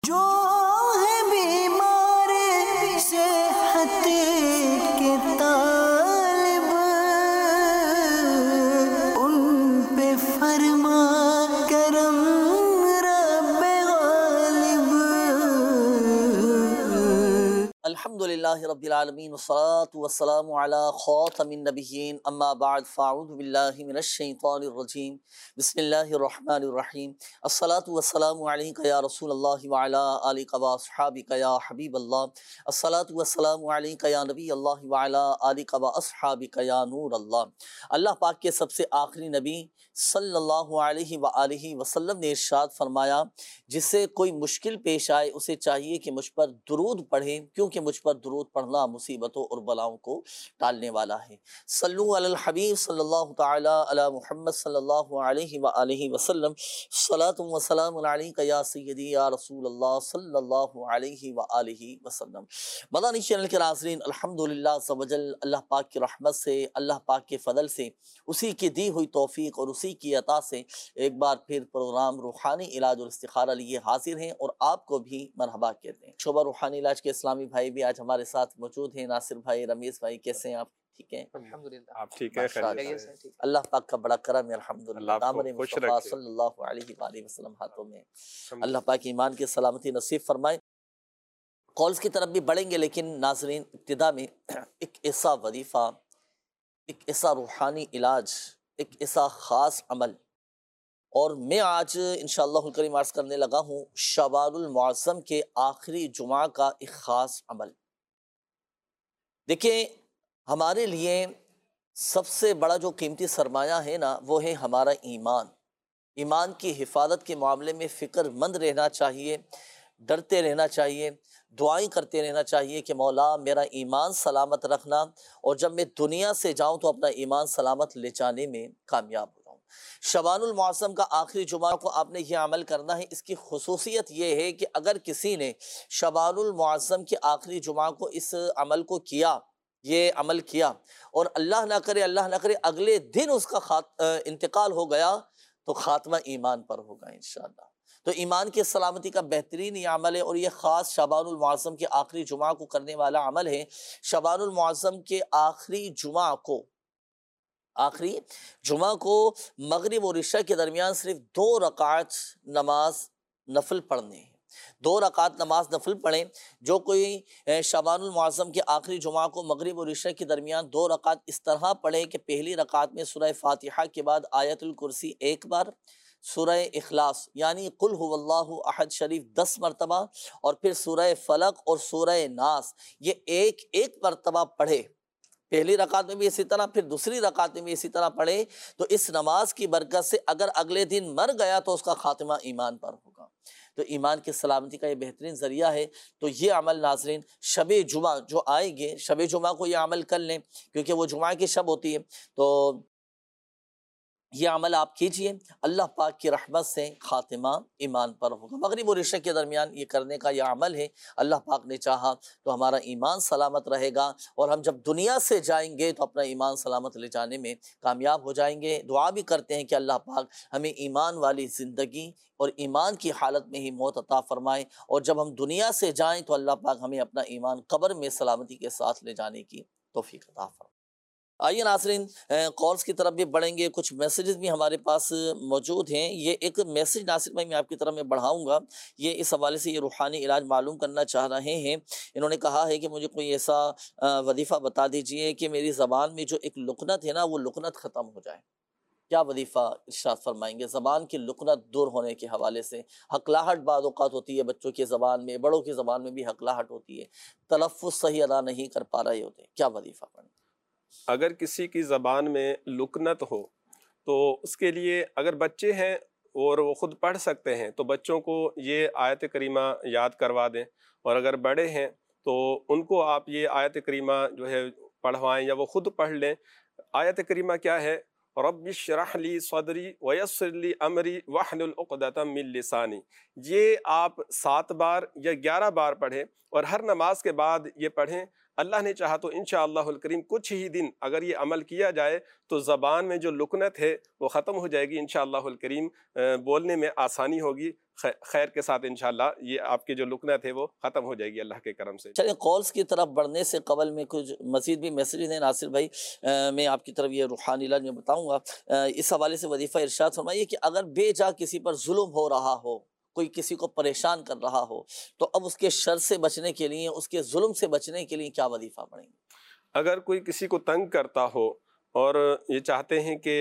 جو ہے بیمار صحت کے طالب، ان پہ فرما کرم رب غالب۔ الحمدللہ رب العالمین والصلاة والسلام علی خاتم النبیین، اما بعد فاعوذ باللہ من الشیطان الرجیم، بسم اللہ الرحمن الرحیم۔ الصلاة والسلام علیک یا رسول اللہ وعلی آلک واصحابک یا حبیب اللہ۔ الصلاة والسلام علیک یا نبی اللہ وعلی آلک واصحابک یا نور اللہ۔ اللہ پاک کے سب سے آخری نبی صلی اللہ علیہ وآلہ وسلم نے ارشاد فرمایا، جسے کوئی مشکل پیش آئے اسے چاہیے کہ مجھ پر درود پڑھے، کیونکہ مجھ پر درود پڑھنا مصیبتوں اور بلاؤں کو ٹالنے والا ہے۔ صلو علی الحبیب صلی اللہ تعالی علی محمد صلی اللہ علیہ وآلہ وسلم۔ صلاۃ و سلام علیک یا سیدی یا رسول اللہ صلی اللہ علیہ وآلہ وسلم۔ مدنی چینل کے ناظرین، الحمدللہ عز و جل اللہ پاک کی رحمت سے، اللہ پاک کے فضل سے، اسی کی دی ہوئی توفیق اور اسی کی عطا سے ایک بار پھر پروگرام روحانی علاج اور استخارہ لیے حاضر ہیں، اور آپ کو بھی مرحبا کہتے ہیں۔ شعبہ روحانی علاج کے اسلامی بھائی بھی آج ہمارے ساتھ موجود ہیں۔ ناصر بھائی، رمیز بھائی، کیسے ہیں آپ؟ ٹھیک ہیں الحمدللہ، آپ ٹھیک ہے؟ خیریت سے؟ اللہ پاک کا بڑا کرم ہے، الحمدللہ۔ اللہ آپ کو دامن خوش مصطفیٰ رکھے۔ صلی اللہ علیہ وآلہ وسلم ہاتھوں میں، اللہ پاک ایمان کی سلامتی نصیب فرمائے۔ کالز کی طرف بھی بڑھیں گے، لیکن ناظرین ابتدا میں ایک ایسا وظیفہ، ایک ایسا روحانی علاج، ایک ایسا خاص عمل، اور میں آج انشاءاللہ الکریم عرض کرنے لگا ہوں شعبان المعظم کے آخری جمعہ کا ایک خاص عمل۔ دیکھیں، ہمارے لیے سب سے بڑا جو قیمتی سرمایہ ہے نا، وہ ہے ہمارا ایمان۔ ایمان کی حفاظت کے معاملے میں فکر مند رہنا چاہیے، ڈرتے رہنا چاہیے، دعائیں کرتے رہنا چاہیے کہ مولا میرا ایمان سلامت رکھنا، اور جب میں دنیا سے جاؤں تو اپنا ایمان سلامت لے جانے میں کامیاب ہو جاؤں۔ شعبان المعظم کا آخری جمعہ کو آپ نے یہ عمل کرنا ہے۔ اس کی خصوصیت یہ ہے کہ اگر کسی نے شعبان المعظم کے آخری جمعہ کو اس عمل کو کیا، یہ عمل کیا، اور اللہ نہ کرے اگلے دن اس کا انتقال ہو گیا، تو خاتمہ ایمان پر ہوگا انشاءاللہ۔ تو ایمان کی سلامتی کا بہترین یہ عمل ہے، اور یہ خاص شعبان المعظم کے آخری جمعہ کو کرنے والا عمل ہے۔ شعبان المعظم کے آخری جمعہ کو مغرب اور عشاء کے درمیان صرف 2 رکعت نماز نفل پڑھنے ہیں۔ 2 رکعت نماز نفل پڑھیں۔ جو کوئی شعبان المعظم کے آخری جمعہ کو مغرب اور عشاء کے درمیان 2 رکعت اس طرح پڑھیں کہ پہلی رکعت میں سورہ فاتحہ کے بعد آیت الکرسی 1 بار، سورہ اخلاص یعنی قل هو اللہ احد شریف 10 مرتبہ، اور پھر سورہ فلق اور سورہ ناس یہ ایک مرتبہ پڑھے۔ پہلی رکعت میں بھی اسی طرح، پھر دوسری رکعت میں بھی اسی طرح پڑھے، تو اس نماز کی برکت سے اگر اگلے دن مر گیا تو اس کا خاتمہ ایمان پر ہوگا۔ تو ایمان کی سلامتی کا یہ بہترین ذریعہ ہے۔ تو یہ عمل ناظرین شب جمعہ جو آئیں گے، شب جمعہ کو یہ عمل کر لیں، کیونکہ وہ جمعہ کی شب ہوتی ہے، تو یہ عمل آپ کیجئے، اللہ پاک کی رحمت سے خاتمہ ایمان پر ہوگا۔ مغرب اور عشاء کے درمیان یہ کرنے کا یہ عمل ہے۔ اللہ پاک نے چاہا تو ہمارا ایمان سلامت رہے گا، اور ہم جب دنیا سے جائیں گے تو اپنا ایمان سلامت لے جانے میں کامیاب ہو جائیں گے۔ دعا بھی کرتے ہیں کہ اللہ پاک ہمیں ایمان والی زندگی اور ایمان کی حالت میں ہی موت عطا فرمائے، اور جب ہم دنیا سے جائیں تو اللہ پاک ہمیں اپنا ایمان قبر میں سلامتی کے ساتھ لے جانے کی توفیق عطا فرمائے۔ آئیے ناظرین کالز کی طرف بھی بڑھیں گے، کچھ میسیجز بھی ہمارے پاس موجود ہیں۔ یہ ایک میسیج ناصر بھائی میں آپ کی طرف میں بڑھاؤں گا، یہ اس حوالے سے یہ روحانی علاج معلوم کرنا چاہ رہے ہیں۔ انہوں نے کہا ہے کہ مجھے کوئی ایسا وظیفہ بتا دیجئے کہ میری زبان میں جو ایک لکنت ہے نا، وہ لکنت ختم ہو جائے۔ کیا وظیفہ ارشاد فرمائیں گے زبان کی لکنت دور ہونے کے حوالے سے؟ حقلاہٹ بعض اوقات ہوتی ہے بچوں کی زبان میں، بڑوں کی زبان میں بھی حقلاہٹ ہوتی ہے، تلفظ صحیح ادا نہیں کر پا رہے ہوتے، کیا وظیفہ پڑھیں؟ اگر کسی کی زبان میں لکنت ہو تو اس کے لیے، اگر بچے ہیں اور وہ خود پڑھ سکتے ہیں تو بچوں کو یہ آیت کریمہ یاد کروا دیں، اور اگر بڑے ہیں تو ان کو آپ یہ آیت کریمہ جو ہے پڑھوائیں یا وہ خود پڑھ لیں۔ آیت کریمہ کیا ہے؟ رب اشرح لی صدری ویسر لی امری واحلل عقدۃ من لسانی۔ یہ آپ 7 بار یا 11 بار پڑھیں، اور ہر نماز کے بعد یہ پڑھیں۔ اللہ نے چاہا تو انشاءاللہ الکریم کچھ ہی دن اگر یہ عمل کیا جائے تو زبان میں جو لکنت ہے وہ ختم ہو جائے گی، انشاءاللہ الکریم بولنے میں آسانی ہوگی، خیر کے ساتھ انشاءاللہ یہ آپ کی جو لکنت ہے وہ ختم ہو جائے گی اللہ کے کرم سے۔ چلیں کالز کی طرف بڑھنے سے قبل میں کچھ مزید بھی میسیج ہیں ناصر بھائی، میں آپ کی طرف یہ روحانی علاج میں بتاؤں گا۔ اس حوالے سے وظیفہ ارشاد فرمائیے کہ اگر بے جا کسی پر ظلم ہو رہا ہو، کوئی کسی کو پریشان کر رہا ہو، تو اب اس کے شر سے بچنے کے لیے، اس کے ظلم سے بچنے کے لیے کیا وظیفہ پڑھیں گے؟ اگر کوئی کسی کو تنگ کرتا ہو اور یہ چاہتے ہیں کہ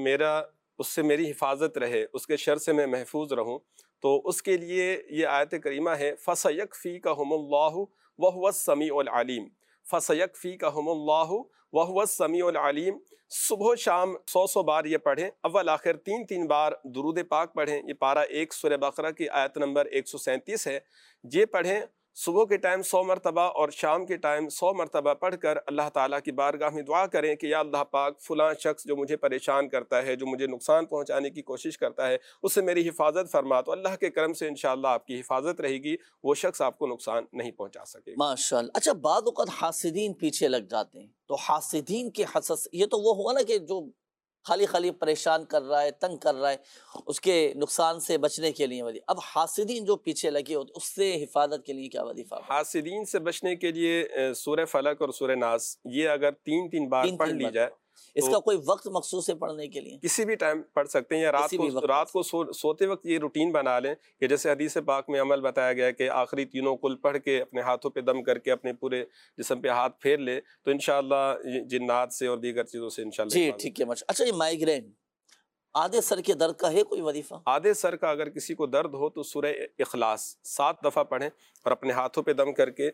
اس سے میری حفاظت رہے، اس کے شر سے میں محفوظ رہوں، تو اس کے لیے یہ آیت کریمہ ہے فَسَيَكْفِيكَهُمُ اللَّهُ وَهُوَ السَّمِيعُ الْعَلِيمُ، فَسَيَكْفِيكَهُمُ اللَّهُ وَهُوَ السَّمِيعُ الْعَلِيمُ۔ صبح و شام 100 بار یہ پڑھیں، اول آخر 3 بار درود پاک پڑھیں۔ یہ پارہ 1 سورہ بقرہ کی آیت نمبر 137 ہے، یہ پڑھیں صبح کے ٹائم 100 مرتبہ اور شام کے ٹائم 100 مرتبہ پڑھ کر اللہ تعالیٰ کی بارگاہ میں دعا کریں کہ یا اللہ پاک فلاں شخص جو مجھے پریشان کرتا ہے، جو مجھے نقصان پہنچانے کی کوشش کرتا ہے، اس سے میری حفاظت فرما، تو اللہ کے کرم سے انشاءاللہ آپ کی حفاظت رہے گی، وہ شخص آپ کو نقصان نہیں پہنچا سکے گا۔ ماشاءاللہ۔ اچھا بعض اوقات حاسدین پیچھے لگ جاتے ہیں، تو حاسدین کے حسد، یہ تو وہ ہوا نا کہ جو خالی پریشان کر رہا ہے، تنگ کر رہا ہے، اس کے نقصان سے بچنے کے لیے اب حاسدین جو پیچھے لگے ہوتے اس سے حفاظت کے لیے کیا وظیفہ؟ حاسدین سے بچنے کے لیے سورہ فلق اور سورہ ناس یہ اگر 3 بار پڑھ لی جائے، اس کا کوئی وقت مخصوص ہے پڑھنے کے لیے؟ کسی بھی ٹائم پڑھ سکتے ہیں، یا رات کو سوتے وقت یہ روٹین بنا لیں کہ جیسے حدیث پاک میں عمل بتایا گیا ہے کہ آخری تینوں کل پڑھ کے اپنے ہاتھوں پہ دم کر کے اپنے پورے جسم پہ ہاتھ پھیر لے، تو انشاءاللہ جنات سے اور دیگر چیزوں سے انشاءاللہ۔ جی ٹھیک ہے ماشاءاللہ۔ اچھا یہ مائیگرین، آدھے سر کے درد کا ہے کوئی وظیفہ؟ آدھے سر کا اگر کسی کو درد ہو تو سورہ اخلاص 7 دفعہ پڑھیں اور اپنے ہاتھوں پہ دم کر کے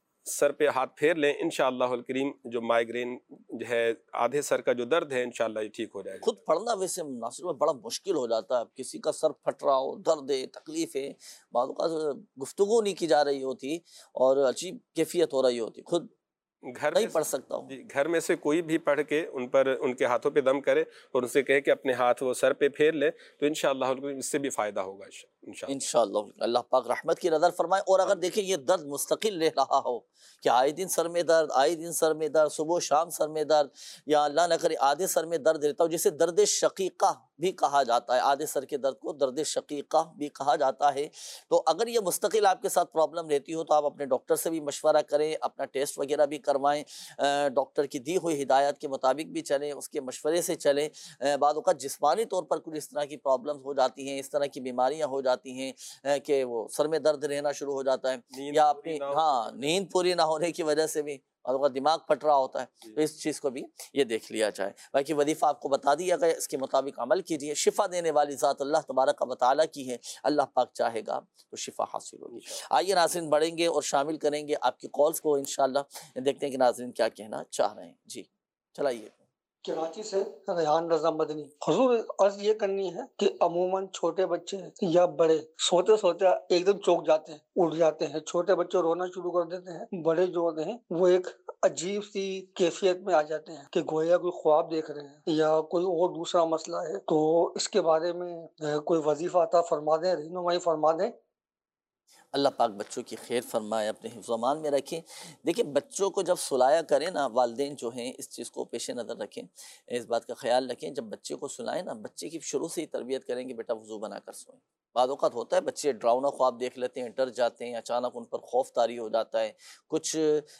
سر پہ ہاتھ پھیر لیں، انشاءاللہ الکریم جو مائیگرین جو ہے آدھے سر کا جو درد ہے انشاءاللہ یہ ٹھیک ہو جائے گا۔ خود پڑھنا ویسے ناصر بھائی بڑا مشکل ہو جاتا ہے، کسی کا سر پھٹ رہا ہو، درد ہے، تکلیف ہے، بعض اوقات گفتگو نہیں کی جا رہی ہوتی اور عجیب کیفیت ہو رہی ہوتی، خود نہیں پڑھ سکتا ہوں۔ گھر میں سے کوئی بھی پڑھ کے ان کے ہاتھوں پہ دم کرے اور ان سے کہے کہ اپنے ہاتھ وہ سر پہ پھیر لے، تو انشاءاللہ اس سے بھی فائدہ ہوگا انشاءاللہ۔ اللہ پاک رحمت کی نظر فرمائے۔ اور اگر دیکھیں یہ درد مستقل رہ رہا ہو کہ آئے دن سر میں درد، آئے دن سر میں درد، صبح و شام سر میں درد، یا اللہ نہ کرے آدھے سر میں درد رہتا ہو، جسے درد شقیقہ بھی کہا جاتا ہے، آدھے سر کے درد کو درد شقیقہ بھی کہا جاتا ہے، تو اگر یہ مستقل آپ کے ساتھ پرابلم رہتی ہو تو آپ اپنے ڈاکٹر سے بھی مشورہ کریں، اپنا ٹیسٹ وغیرہ بھی کروائیں، ڈاکٹر کی دی ہوئی ہدایات کے مطابق بھی چلیں، اس کے مشورے سے چلیں۔ بعض اوقات جسمانی طور پر کچھ اس طرح کی پرابلمز ہو جاتی ہیں، اس طرح کی بیماریاں ہو جاتی ہیں کہ وہ سر میں درد رہنا شروع ہو جاتا ہے، یا اپنی نیند پوری نہ ہونے کی وجہ سے بھی دماغ پھٹ رہا ہوتا ہے، تو اس چیز کو بھی یہ دیکھ لیا جائے۔ باقی وظیفہ آپ کو بتا دیا گیا، اس کے مطابق عمل کیجیے۔ شفا دینے والی ذات اللہ تبارک و تعالیٰ کی ہے، اللہ پاک چاہے گا تو شفا حاصل ہوگی۔ آئیے ناظرین بڑھیں گے اور شامل کریں گے آپ کی کالز کو انشاءاللہ، دیکھتے ہیں کہ ناظرین کیا کہنا چاہ رہے ہیں۔ جی چلائیے۔ کراچی سے ریحان رضا مدنی۔ حضور عرض یہ کرنی ہے کہ عموماً چھوٹے بچے یا بڑے سوتے سوتے ایک دم چوک جاتے ہیں، اٹھ جاتے ہیں، چھوٹے بچے رونا شروع کر دیتے ہیں، بڑے جو ہوتے ہیں وہ ایک عجیب سی کیفیت میں آ جاتے ہیں کہ گویا کوئی خواب دیکھ رہے ہیں یا کوئی اور دوسرا مسئلہ ہے، تو اس کے بارے میں کوئی وظیفہ عطا فرما دیں، رہنمائی فرما دیں۔ اللہ پاک بچوں کی خیر فرمائے، اپنے حفظ و امان میں رکھیں۔ دیکھیں بچوں کو جب سلایا کریں نا، والدین جو ہیں اس چیز کو پیش نظر رکھیں، اس بات کا خیال رکھیں، جب بچے کو سلائیں نا، بچے کی شروع سے ہی تربیت کریں کہ بیٹا وضو بنا کر سوئیں۔ بعض اوقات ہوتا ہے بچے ڈراؤنا خواب دیکھ لیتے ہیں، ڈر جاتے ہیں، اچانک ان پر خوف طاری ہو جاتا ہے۔ کچھ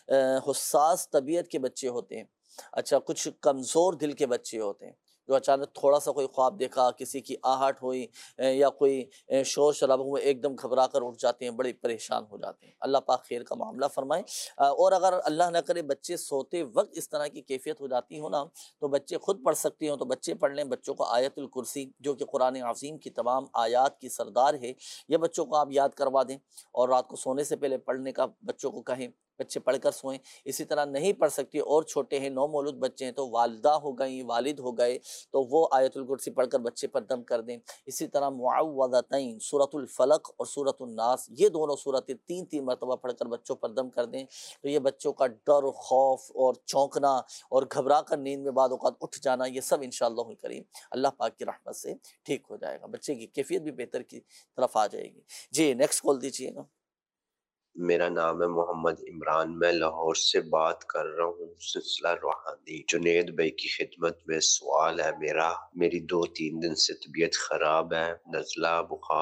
حساس طبیعت کے بچے ہوتے ہیں، اچھا کچھ کمزور دل کے بچے ہوتے ہیں، جو اچانک تھوڑا سا کوئی خواب دیکھا، کسی کی آہٹ ہوئی یا کوئی شور شرابہ ہوئے، ایک دم گھبرا کر اٹھ جاتے ہیں، بڑے پریشان ہو جاتے ہیں۔ اللہ پاک خیر کا معاملہ فرمائے۔ اور اگر اللہ نہ کرے بچے سوتے وقت اس طرح کی کیفیت ہو جاتی ہو نا، تو بچے خود پڑھ سکتے ہوں تو بچے پڑھ لیں۔ بچوں کو آیت الکرسی جو کہ قرآن عظیم کی تمام آیات کی سردار ہے، یہ بچوں کو آپ یاد کروا دیں اور رات کو سونے سے پہلے پڑھنے کا بچوں کو کہیں، بچے پڑھ کر سوئیں۔ اسی طرح نہیں پڑھ سکتی اور چھوٹے ہیں، نو مولود بچے ہیں، تو والدہ ہو گئیں، والد ہو گئے، تو وہ آیت الکرسی پڑھ کر بچے پر دم کر دیں۔ اسی طرح معوذتین، سورۃ الفلق اور سورۃ الناس، یہ دونوں سورتیں 3 مرتبہ پڑھ کر بچوں پر دم کر دیں، تو یہ بچوں کا ڈر، خوف اور چونکنا اور گھبرا کر نیند میں بعض اوقات اٹھ جانا، یہ سب انشاءاللہ الکریم اللہ پاک کی رحمت سے ٹھیک ہو جائے گا، بچے کی کیفیت بھی بہتر کی طرف آ جائے گی۔ جی نیکسٹ کال دیجیے گا۔ میرا نام ہے محمد عمران، میں لاہور سے بات کر رہا ہوں، سلسلہ روحانی۔ جنید بھائی کی خدمت میں سوال ہے میری 2-3 دن سے طبیعت خراب ہے، نزلہ، بخار،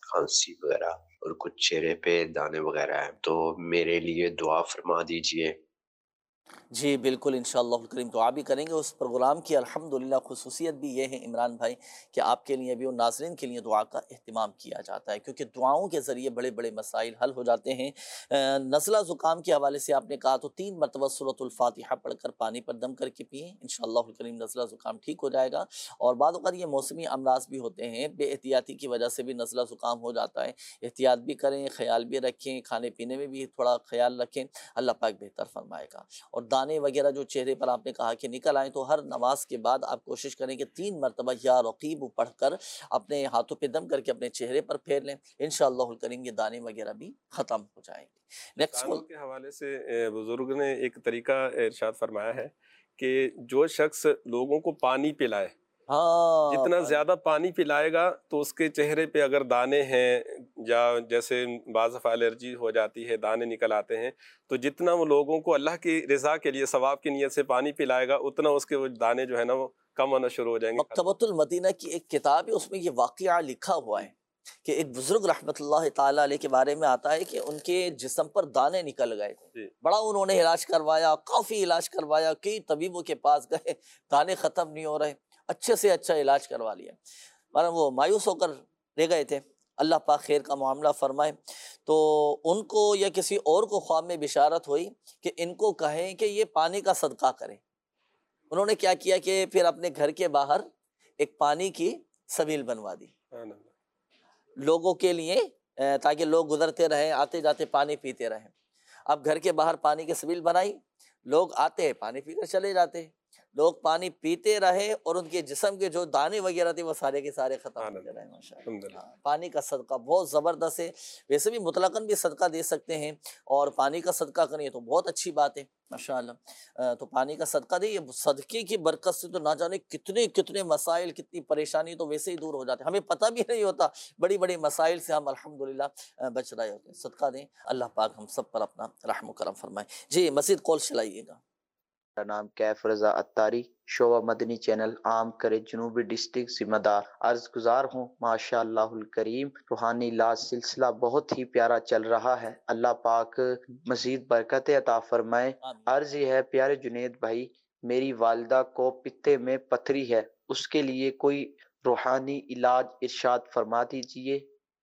کھانسی وغیرہ اور کچھ چہرے پہ دانے وغیرہ ہیں، تو میرے لیے دعا فرما دیجئے۔ جی بالکل، انشاءاللہ الکریم دعا بھی کریں گے۔ اس پروگرام کی الحمدللہ خصوصیت بھی یہ ہے عمران بھائی کہ آپ کے لیے بھی اور ناظرین کے لیے دعا کا اہتمام کیا جاتا ہے، کیونکہ دعاؤں کے ذریعے بڑے بڑے مسائل حل ہو جاتے ہیں۔ نزلہ زکام کے حوالے سے آپ نے کہا تو 3 مرتبہ سورۃ الفاتحہ پڑھ کر پانی پر دم کر کے پئیں، انشاءاللہ الکریم نزلہ زکام ٹھیک ہو جائے گا۔ اور بعض اوقات یہ موسمی امراض بھی ہوتے ہیں، بے احتیاطی کی وجہ سے بھی نزلہ زکام ہو جاتا ہے، احتیاط بھی کریں، خیال بھی رکھیں، کھانے پینے میں بھی تھوڑا خیال رکھیں، اللہ پاک بہتر فرمائے گا۔ اور دانے وغیرہ جو چہرے پر آپ نے کہا کہ نکل آئیں تو ہر نماز کے بعد آپ کوشش کریں کہ 3 مرتبہ یا رقیب پڑھ کر اپنے ہاتھوں پہ دم کر کے اپنے چہرے پر پھیر لیں، انشاءاللہ الکریم یہ دانے وغیرہ بھی ختم ہو جائیں گے۔ نیکسٹ دانوں کے حوالے سے بزرگ نے ایک طریقہ ارشاد فرمایا ہے کہ جو شخص لوگوں کو پانی پلائے، ہاں جتنا زیادہ پانی پلائے گا تو اس کے چہرے پہ اگر دانے ہیں یا جیسے بعض دفعہ الرجی ہو جاتی ہے، دانے نکل آتے ہیں، تو جتنا وہ لوگوں کو اللہ کی رضا کے لیے ثواب کی نیت سے پانی پلائے گا اتنا اس کے وہ دانے جو ہے نا وہ کم ہونا شروع ہو جائیں گے۔ مکتبۃ المدینہ کی ایک کتاب ہے، اس میں یہ واقعہ لکھا ہوا ہے کہ ایک بزرگ رحمت اللہ تعالیٰ علیہ کے بارے میں آتا ہے کہ ان کے جسم پر دانے نکل گئے تھے، جی۔ بڑا انہوں نے علاج کروایا، کافی علاج کروایا، کئی طبیبوں کے پاس گئے، دانے ختم نہیں ہو رہے، اچھے سے اچھا علاج کروا لیا، مگر وہ مایوس ہو کر رہ گئے تھے۔ اللہ پاک خیر کا معاملہ فرمائے تو ان کو یا کسی اور کو خواب میں بشارت ہوئی کہ ان کو کہیں کہ یہ پانی کا صدقہ کریں۔ انہوں نے کیا کیا کہ پھر اپنے گھر کے باہر ایک پانی کی سبیل بنوا دی لوگوں کے لیے، تاکہ لوگ گزرتے رہیں، آتے جاتے پانی پیتے رہیں۔ اب گھر کے باہر پانی کی سبیل بنائی، لوگ آتے ہیں پانی پی کر چلے جاتے ہیں، لوگ پانی پیتے رہے اور ان کے جسم کے جو دانے وغیرہ تھے وہ سارے کے سارے ختم ہوتے رہے۔ ماشاءاللہ پانی کا صدقہ بہت زبردست ہے، ویسے بھی مطلقاً بھی صدقہ دے سکتے ہیں، اور پانی کا صدقہ کریں تو بہت اچھی بات ہے ماشاءاللہ۔ تو پانی کا صدقہ دیں، یہ صدقے کی برکت سے تو نہ جانے کتنے کتنے مسائل، کتنی پریشانی تو ویسے ہی دور ہو جاتے ہیں، ہمیں پتہ بھی نہیں ہوتا، بڑی بڑی مسائل سے ہم الحمدللہ بچ رہے ہوتے ہیں۔ صدقہ دیں، اللہ پاک ہم سب پر اپنا رحم و کرم فرمائے۔ جی مزید کال چلائیے گا۔ میرا نام کیف رضا اتاری، شعبہ مدنی چینل عام کرے جنوبی ڈسٹرکٹ ذمہ دار، عرض گزار ہوں۔ ماشاء اللہ الکریم روحانی علاج سلسلہ بہت ہی پیارا چل رہا ہے، اللہ پاک مزید برکت عطا فرمائے۔ عرض یہ ہے پیارے جنید بھائی، میری والدہ کو پتے میں پتھری ہے، اس کے لیے کوئی روحانی علاج ارشاد فرما دیجئے۔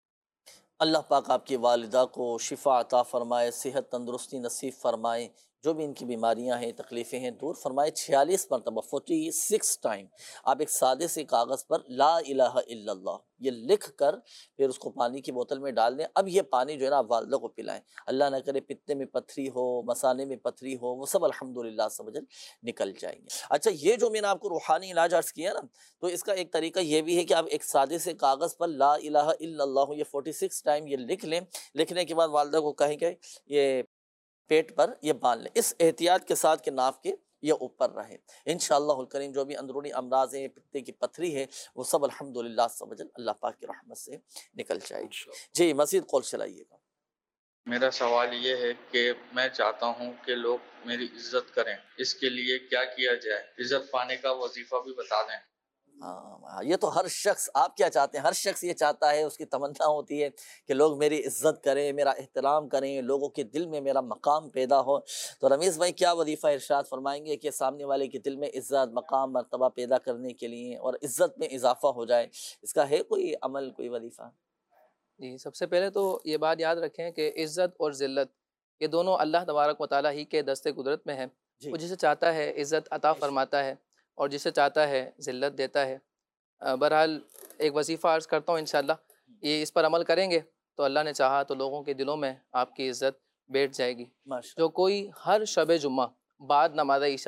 اللہ پاک آپ کی والدہ کو شفا عطا فرمائے، صحت تندرستی نصیب فرمائے، جو بھی ان کی بیماریاں ہیں تکلیفیں ہیں دور فرمائے۔ 46 مرتبہ 46 ٹائم آپ ایک سادے سے کاغذ پر لا الہ الا اللہ یہ لکھ کر پھر اس کو پانی کی بوتل میں ڈال دیں۔ اب یہ پانی جو ہے نا آپ والدہ کو پلائیں، اللہ نہ کرے پتے میں پتھری ہو، مثانے میں پتھری ہو، وہ سب الحمدللہ سمجھ نکل جائیں گے۔ اچھا یہ جو میں نے آپ کو روحانی علاج عرض کیا نا، تو اس کا ایک طریقہ یہ بھی ہے کہ آپ ایک سادے سے کاغذ پر لا الہ الا اللہ یہ 46 ٹائم یہ لکھ لیں، لکھنے کے بعد والدہ کو کہیں کہ یہ پیٹ پر یہ باندھ لیں، اس احتیاط کے ساتھ کہ ناف کے یہ اوپر رہے، انشاءاللہ الکریم جو بھی اندرونی امراض ہیں، پتے کی پتھری ہے، وہ سب الحمدللہ سمجھن اللہ پاک کی رحمت سے نکل جائے گی۔ جی مزید کال چلائیے گا۔ میرا سوال یہ ہے کہ میں چاہتا ہوں کہ لوگ میری عزت کریں، اس کے لیے کیا کیا جائے؟ عزت پانے کا وظیفہ بھی بتا دیں۔ ہاں یہ تو ہر شخص، آپ کیا چاہتے ہیں؟ ہر شخص یہ چاہتا ہے، اس کی تمنا ہوتی ہے کہ لوگ میری عزت کریں، میرا احترام کریں، لوگوں کے دل میں میرا مقام پیدا ہو۔ تو رمیز بھائی کیا وظیفہ ارشاد فرمائیں گے کہ سامنے والے کے دل میں عزت، مقام، مرتبہ پیدا کرنے کے لیے اور عزت میں اضافہ ہو جائے، اس کا ہے کوئی عمل، کوئی وظیفہ؟ جی سب سے پہلے تو یہ بات یاد رکھیں کہ عزت اور ذلت یہ دونوں اللہ تبارک و تعالیٰ ہی کے دست قدرت میں ہے۔ وہ جسے چاہتا ہے عزت عطا فرماتا ہے اور جسے چاہتا ہے ذلت دیتا ہے۔ بہرحال ایک وظیفہ عرض کرتا ہوں، انشاءاللہ یہ اس پر عمل کریں گے تو اللہ نے چاہا تو لوگوں کے دلوں میں آپ کی عزت بیٹھ جائے گی۔ جو کوئی ہر شب جمعہ بعد نماز عشاء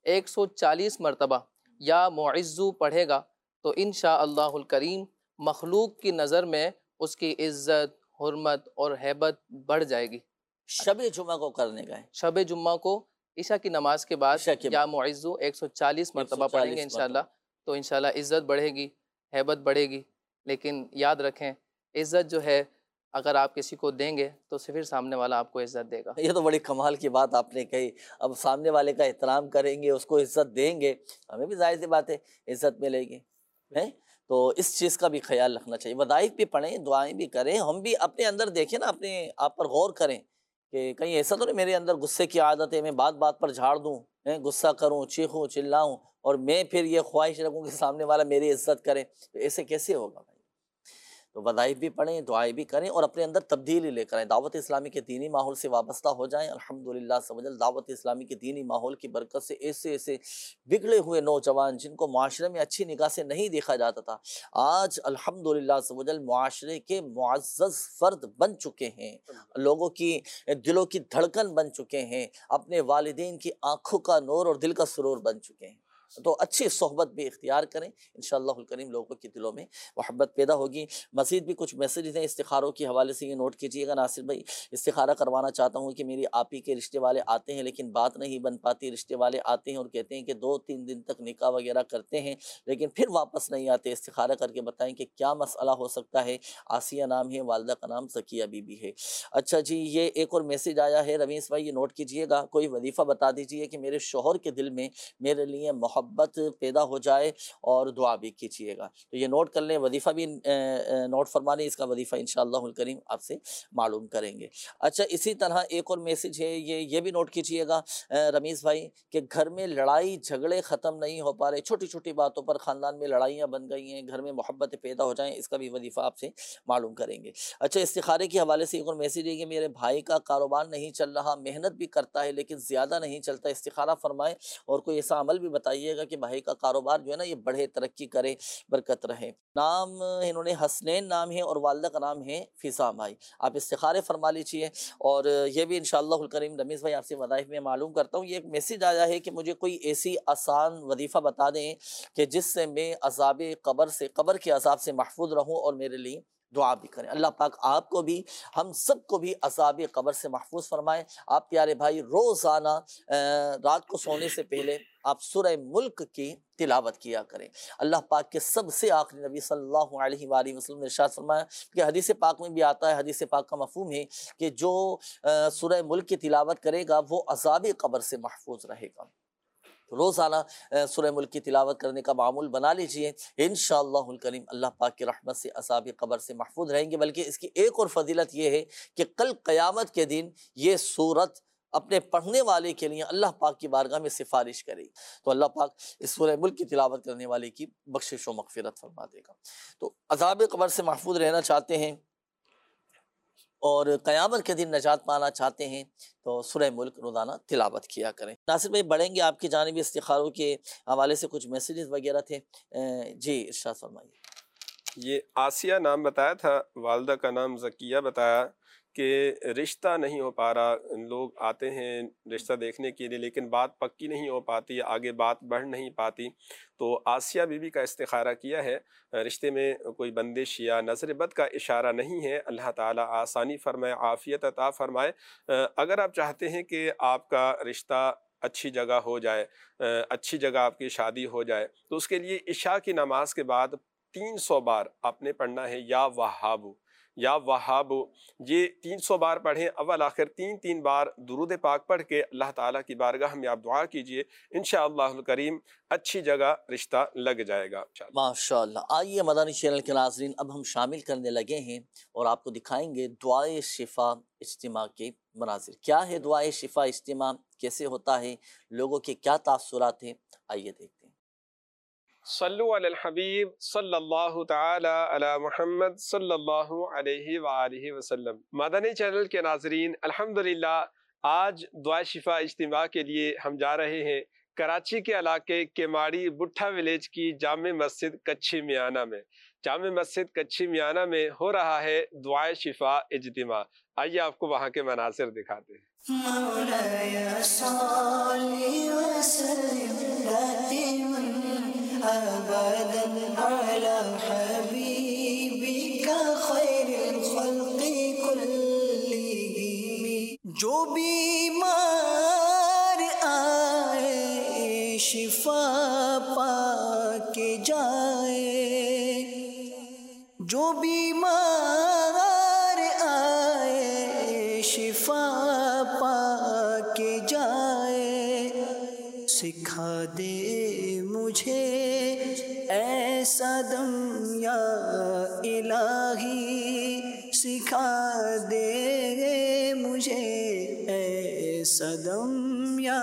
140 مرتبہ یا معزو پڑھے گا تو انشاءاللہ الکریم مخلوق کی نظر میں اس کی عزت، حرمت اور ہیبت بڑھ جائے گی۔ شب جمعہ کو کرنے کا ہے، شب جمعہ کو عشاء کی نماز کے بعد یا معزو 140 مرتبہ پڑھیں گے انشاءاللہ تو انشاءاللہ عزت بڑھے گی، ہیبت بڑھے گی۔ لیکن یاد رکھیں عزت جو ہے اگر آپ کسی کو دیں گے تو پھر سامنے والا آپ کو عزت دے گا۔ یہ تو بڑی کمال کی بات آپ نے کہی، اب سامنے والے کا احترام کریں گے، اس کو عزت دیں گے، ہمیں بھی ظاہر سی بات ہے عزت ملے گی۔ تو اس چیز کا بھی خیال رکھنا چاہیے. وظائف بھی پڑھیں، دعائیں بھی کریں، ہم بھی اپنے اندر دیکھیں نا، اپنے آپ پر غور کریں کہ کہیں ایسا تو نہیں میرے اندر غصے کی عادت ہے، میں بات بات پر جھاڑ دوں، غصہ کروں، چیخوں چلاؤں، اور میں پھر یہ خواہش رکھوں کہ سامنے والا میری عزت کرے. تو ایسے کیسے ہوگا بھائی؟ تو وظائف بھی پڑھیں، دعائیں بھی کریں، اور اپنے اندر تبدیلی لے کر آئیں. دعوت اسلامی کے دینی ماحول سے وابستہ ہو جائیں. الحمدللہ سمجھ دعوت اسلامی کے دینی ماحول کی برکت سے ایسے ایسے بگڑے ہوئے نوجوان جن کو معاشرے میں اچھی نگاہ سے نہیں دیکھا جاتا تھا، آج الحمدللہ سمجھ معاشرے کے معزز فرد بن چکے ہیں، لوگوں کی دلوں کی دھڑکن بن چکے ہیں، اپنے والدین کی آنکھوں کا نور اور دل کا سرور بن چکے ہیں. تو اچھی صحبت بھی اختیار کریں، انشاءاللہ الکریم لوگوں کے دلوں میں محبت پیدا ہوگی. مزید بھی کچھ میسیجز ہیں استخاروں کے حوالے سے، یہ نوٹ کیجئے گا. ناصر بھائی، استخارہ کروانا چاہتا ہوں کہ میری آپ ہی کے رشتے والے آتے ہیں لیکن بات نہیں بن پاتی. رشتے والے آتے ہیں اور کہتے ہیں کہ 2-3 دن تک نکاح وغیرہ کرتے ہیں لیکن پھر واپس نہیں آتے. استخارہ کر کے بتائیں کہ کیا مسئلہ ہو سکتا ہے. آسیہ نام ہے، والدہ کا نام زکیہ بی بی ہے. اچھا جی، یہ ایک اور میسیج آیا ہے رمیش بھائی، یہ نوٹ کیجئے گا. کوئی وظیفہ بتا دیجئے کہ میرے شوہر کے دل میں میرے لیے محبت پیدا ہو جائے، اور دعا بھی کیجیے گا. تو یہ نوٹ کر لیں، وظیفہ بھی نوٹ فرما لیں. اس کا وظیفہ انشاءاللہ الکریم آپ سے معلوم کریں گے. اچھا، اسی طرح ایک اور میسیج ہے، یہ بھی نوٹ کیجیے گا رمیش بھائی، کہ گھر میں لڑائی جھگڑے ختم نہیں ہو پا رہے، چھوٹی چھوٹی باتوں پر خاندان میں لڑائیاں بن گئی ہیں، گھر میں محبت پیدا ہو جائیں، اس کا بھی وظیفہ آپ سے معلوم کریں گے. اچھا، استخارے کے حوالے سے ایک اور میسیج ہے کہ میرے بھائی کا کاروبار نہیں چل رہا، محنت بھی کرتا ہے لیکن زیادہ نہیں چلتا. استخارہ فرمائیں اور کوئی ایسا عمل بھی بتائیے گا کہ بھائی کا کاروبار جو ہے نا یہ بڑھے، ترقی کرے، برکت رہے. نام انہوں نے حسنین نام ہے اور والدہ کا نام ہے فضا بھائی. آپ استخارے فرما لیجیے، اور یہ بھی انشاءاللہ الکریم رمیش بھائی آپ سے وظائف میں معلوم کرتا ہوں. یہ ایک میسیج آیا ہے کہ مجھے کوئی ایسی آسان وظیفہ بتا دیں کہ جس سے میں عذاب قبر کے عذاب سے محفوظ رہوں، اور میرے لیے دعا بھی کریں. اللہ پاک آپ کو بھی، ہم سب کو بھی عذاب قبر سے محفوظ فرمائے. آپ پیارے بھائی روزانہ رات کو سونے سے پہلے آپ سورہ ملک کی تلاوت کیا کریں. اللہ پاک کے سب سے آخری نبی صلی اللہ علیہ وآلہ وسلم نے ارشاد فرمایا کہ حدیث پاک میں بھی آتا ہے، حدیث پاک کا مفہوم ہے کہ جو سورہ ملک کی تلاوت کرے گا وہ عذاب قبر سے محفوظ رہے گا. روزانہ سورہ ملک کی تلاوت کرنے کا معمول بنا لیجئے، انشاءاللہ الکریم اللہ پاک کی رحمت سے عذاب قبر سے محفوظ رہیں گے. بلکہ اس کی ایک اور فضیلت یہ ہے کہ کل قیامت کے دن یہ سورت اپنے پڑھنے والے کے لیے اللہ پاک کی بارگاہ میں سفارش کرے گی، تو اللہ پاک اس سورہ ملک کی تلاوت کرنے والے کی بخشش و مغفرت فرما دے گا. تو عذاب قبر سے محفوظ رہنا چاہتے ہیں اور قیامت کے دن نجات پانا چاہتے ہیں تو سورہ ملک روزانہ تلاوت کیا کریں. ناصر بھائی بڑھیں گے، آپ کی جانب استخاروں کے حوالے سے کچھ میسیجز وغیرہ تھے، جی ارشاد فرمائیے. یہ آسیہ نام بتایا تھا، والدہ کا نام زکیہ بتایا کہ رشتہ نہیں ہو پا رہا. لوگ آتے ہیں رشتہ دیکھنے کے لیے لیکن بات پکی نہیں ہو پاتی، آگے بات بڑھ نہیں پاتی. تو آسیہ بی بی کا استخارہ کیا ہے، رشتے میں کوئی بندش یا نظر بد کا اشارہ نہیں ہے. اللہ تعالیٰ آسانی فرمائے، عافیت عطا فرمائے. اگر آپ چاہتے ہیں کہ آپ کا رشتہ اچھی جگہ ہو جائے، اچھی جگہ آپ کی شادی ہو جائے، تو اس کے لیے عشاء کی نماز کے بعد 300 بار آپ نے پڑھنا ہے یا وہابو یا وہابو. یہ 300 بار پڑھیں، اول آخر 3 بار درود پاک پڑھ کے اللہ تعالیٰ کی بارگاہ میں آپ دعا کیجئے، انشاءاللہ الکریم اچھی جگہ رشتہ لگ جائے گا. ماشاءاللہ. آئیے مدنی چینل کے ناظرین، اب ہم شامل کرنے لگے ہیں اور آپ کو دکھائیں گے دعائے شفا اجتماع کے مناظر. کیا ہے دعائے شفا اجتماع، کیسے ہوتا ہے، لوگوں کے کیا تاثرات ہیں، آئیے دیکھتے ہیں. صلو علی الحبیب صلی اللہ تعالی علی محمد صلی اللہ علیہ وآلہ وسلم. مدنی چینل کے ناظرین، الحمدللہ آج دعائے شفا اجتماع کے لیے ہم جا رہے ہیں کراچی کے علاقے کیماڑی بٹھا ولیج کی جامع مسجد کچھی میانہ میں. جامع مسجد کچھی میانہ میں ہو رہا ہے دعائے شفا اجتماع. آئیے آپ کو وہاں کے مناظر دکھاتے ہیں. مولاي صل وسلم دائما ابدا على حبيبك خير الخلق كلهم. جو بیمار آئے شفا پا کے جائے، جو بیمار آئے شفا پا کے جائے، سکھا دے مجھے ایسا دم یا الہی، سکھا دے مجھے ایسا دم یا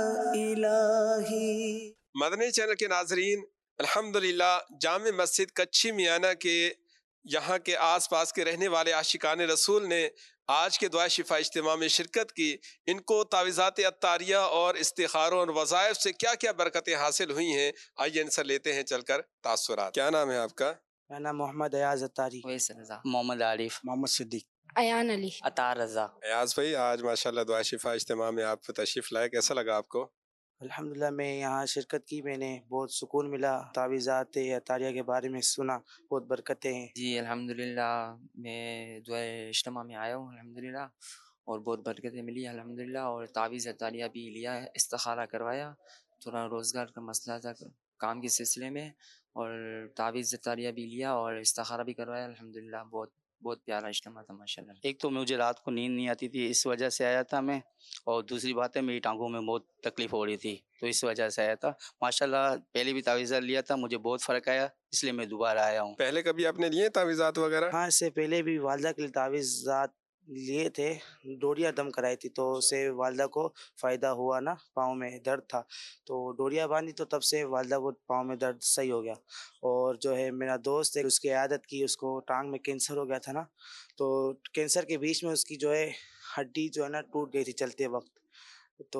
الہی۔ مدنی چینل کے ناظرین، الحمدللہ جامع مسجد کچھی میانہ کے یہاں کے آس پاس کے رہنے والے عاشقان رسول نے آج کے دعا شفا اجتماع میں شرکت کی۔ ان کو تعویذات عطاریہ اور استخاروں اور وظائف سے کیا کیا برکتیں حاصل ہوئی ہیں، آئیے ان سے لیتے ہیں چل کر تاثرات۔ کیا نام ہے آپ کا؟ میرا نام محمد ایاز عطاری، ویس رضا، محمد عارف، محمد صدیق، ایان علی، عطا رضا۔ ایاز بھائی، آج ماشاءاللہ دعا شفا اجتماع میں آپ تشریف لائے، کیسا لگا آپ کو؟ الحمدللہ میں یہاں شرکت کی، میں نے بہت سکون ملا، تعویذات عطاریہ کے بارے میں سنا، بہت برکتیں ہیں۔ جی الحمدللہ میں دعائے اجتماع میں آیا ہوں الحمدللہ، اور بہت برکتیں ملی الحمدللہ، اور تعویذ عطاریہ بھی لیا ہے، استخارہ کروایا، تھوڑا روزگار کا مسئلہ تھا کام کے سلسلے میں، اور تعویذ عطاریہ بھی لیا اور استخارہ بھی کروایا الحمدللہ۔ بہت پیارا اجتماع تھا ماشاءاللہ۔ ایک تو مجھے رات کو نیند نہیں آتی تھی، اس وجہ سے آیا تھا میں، اور دوسری بات ہے میری ٹانگوں میں بہت تکلیف ہو رہی تھی، تو اس وجہ سے آیا تھا۔ ماشاءاللہ پہلے بھی تعویذات لیا تھا، مجھے بہت فرق آیا، اس لیے میں دوبارہ آیا ہوں۔ پہلے کبھی آپ نے لیے تعویذات وغیرہ؟ ہاں، اس سے پہلے بھی والدہ کے لیے تعویذات لیے تھے، ڈوریاں دم کرائی تھی، تو اس سے والدہ کو فائدہ ہوا نا، پاؤں میں درد تھا تو ڈوریاں باندھی، تو تب سے والدہ کو پاؤں میں درد صحیح ہو گیا۔ اور جو ہے میرا دوست ہے، اس کی عیادت کی، اس کو ٹانگ میں کینسر ہو گیا تھا نا، تو کینسر کے بیچ میں اس کی جو ہے ہڈی جو ہے نا ٹوٹ گئی تھی چلتے وقت، تو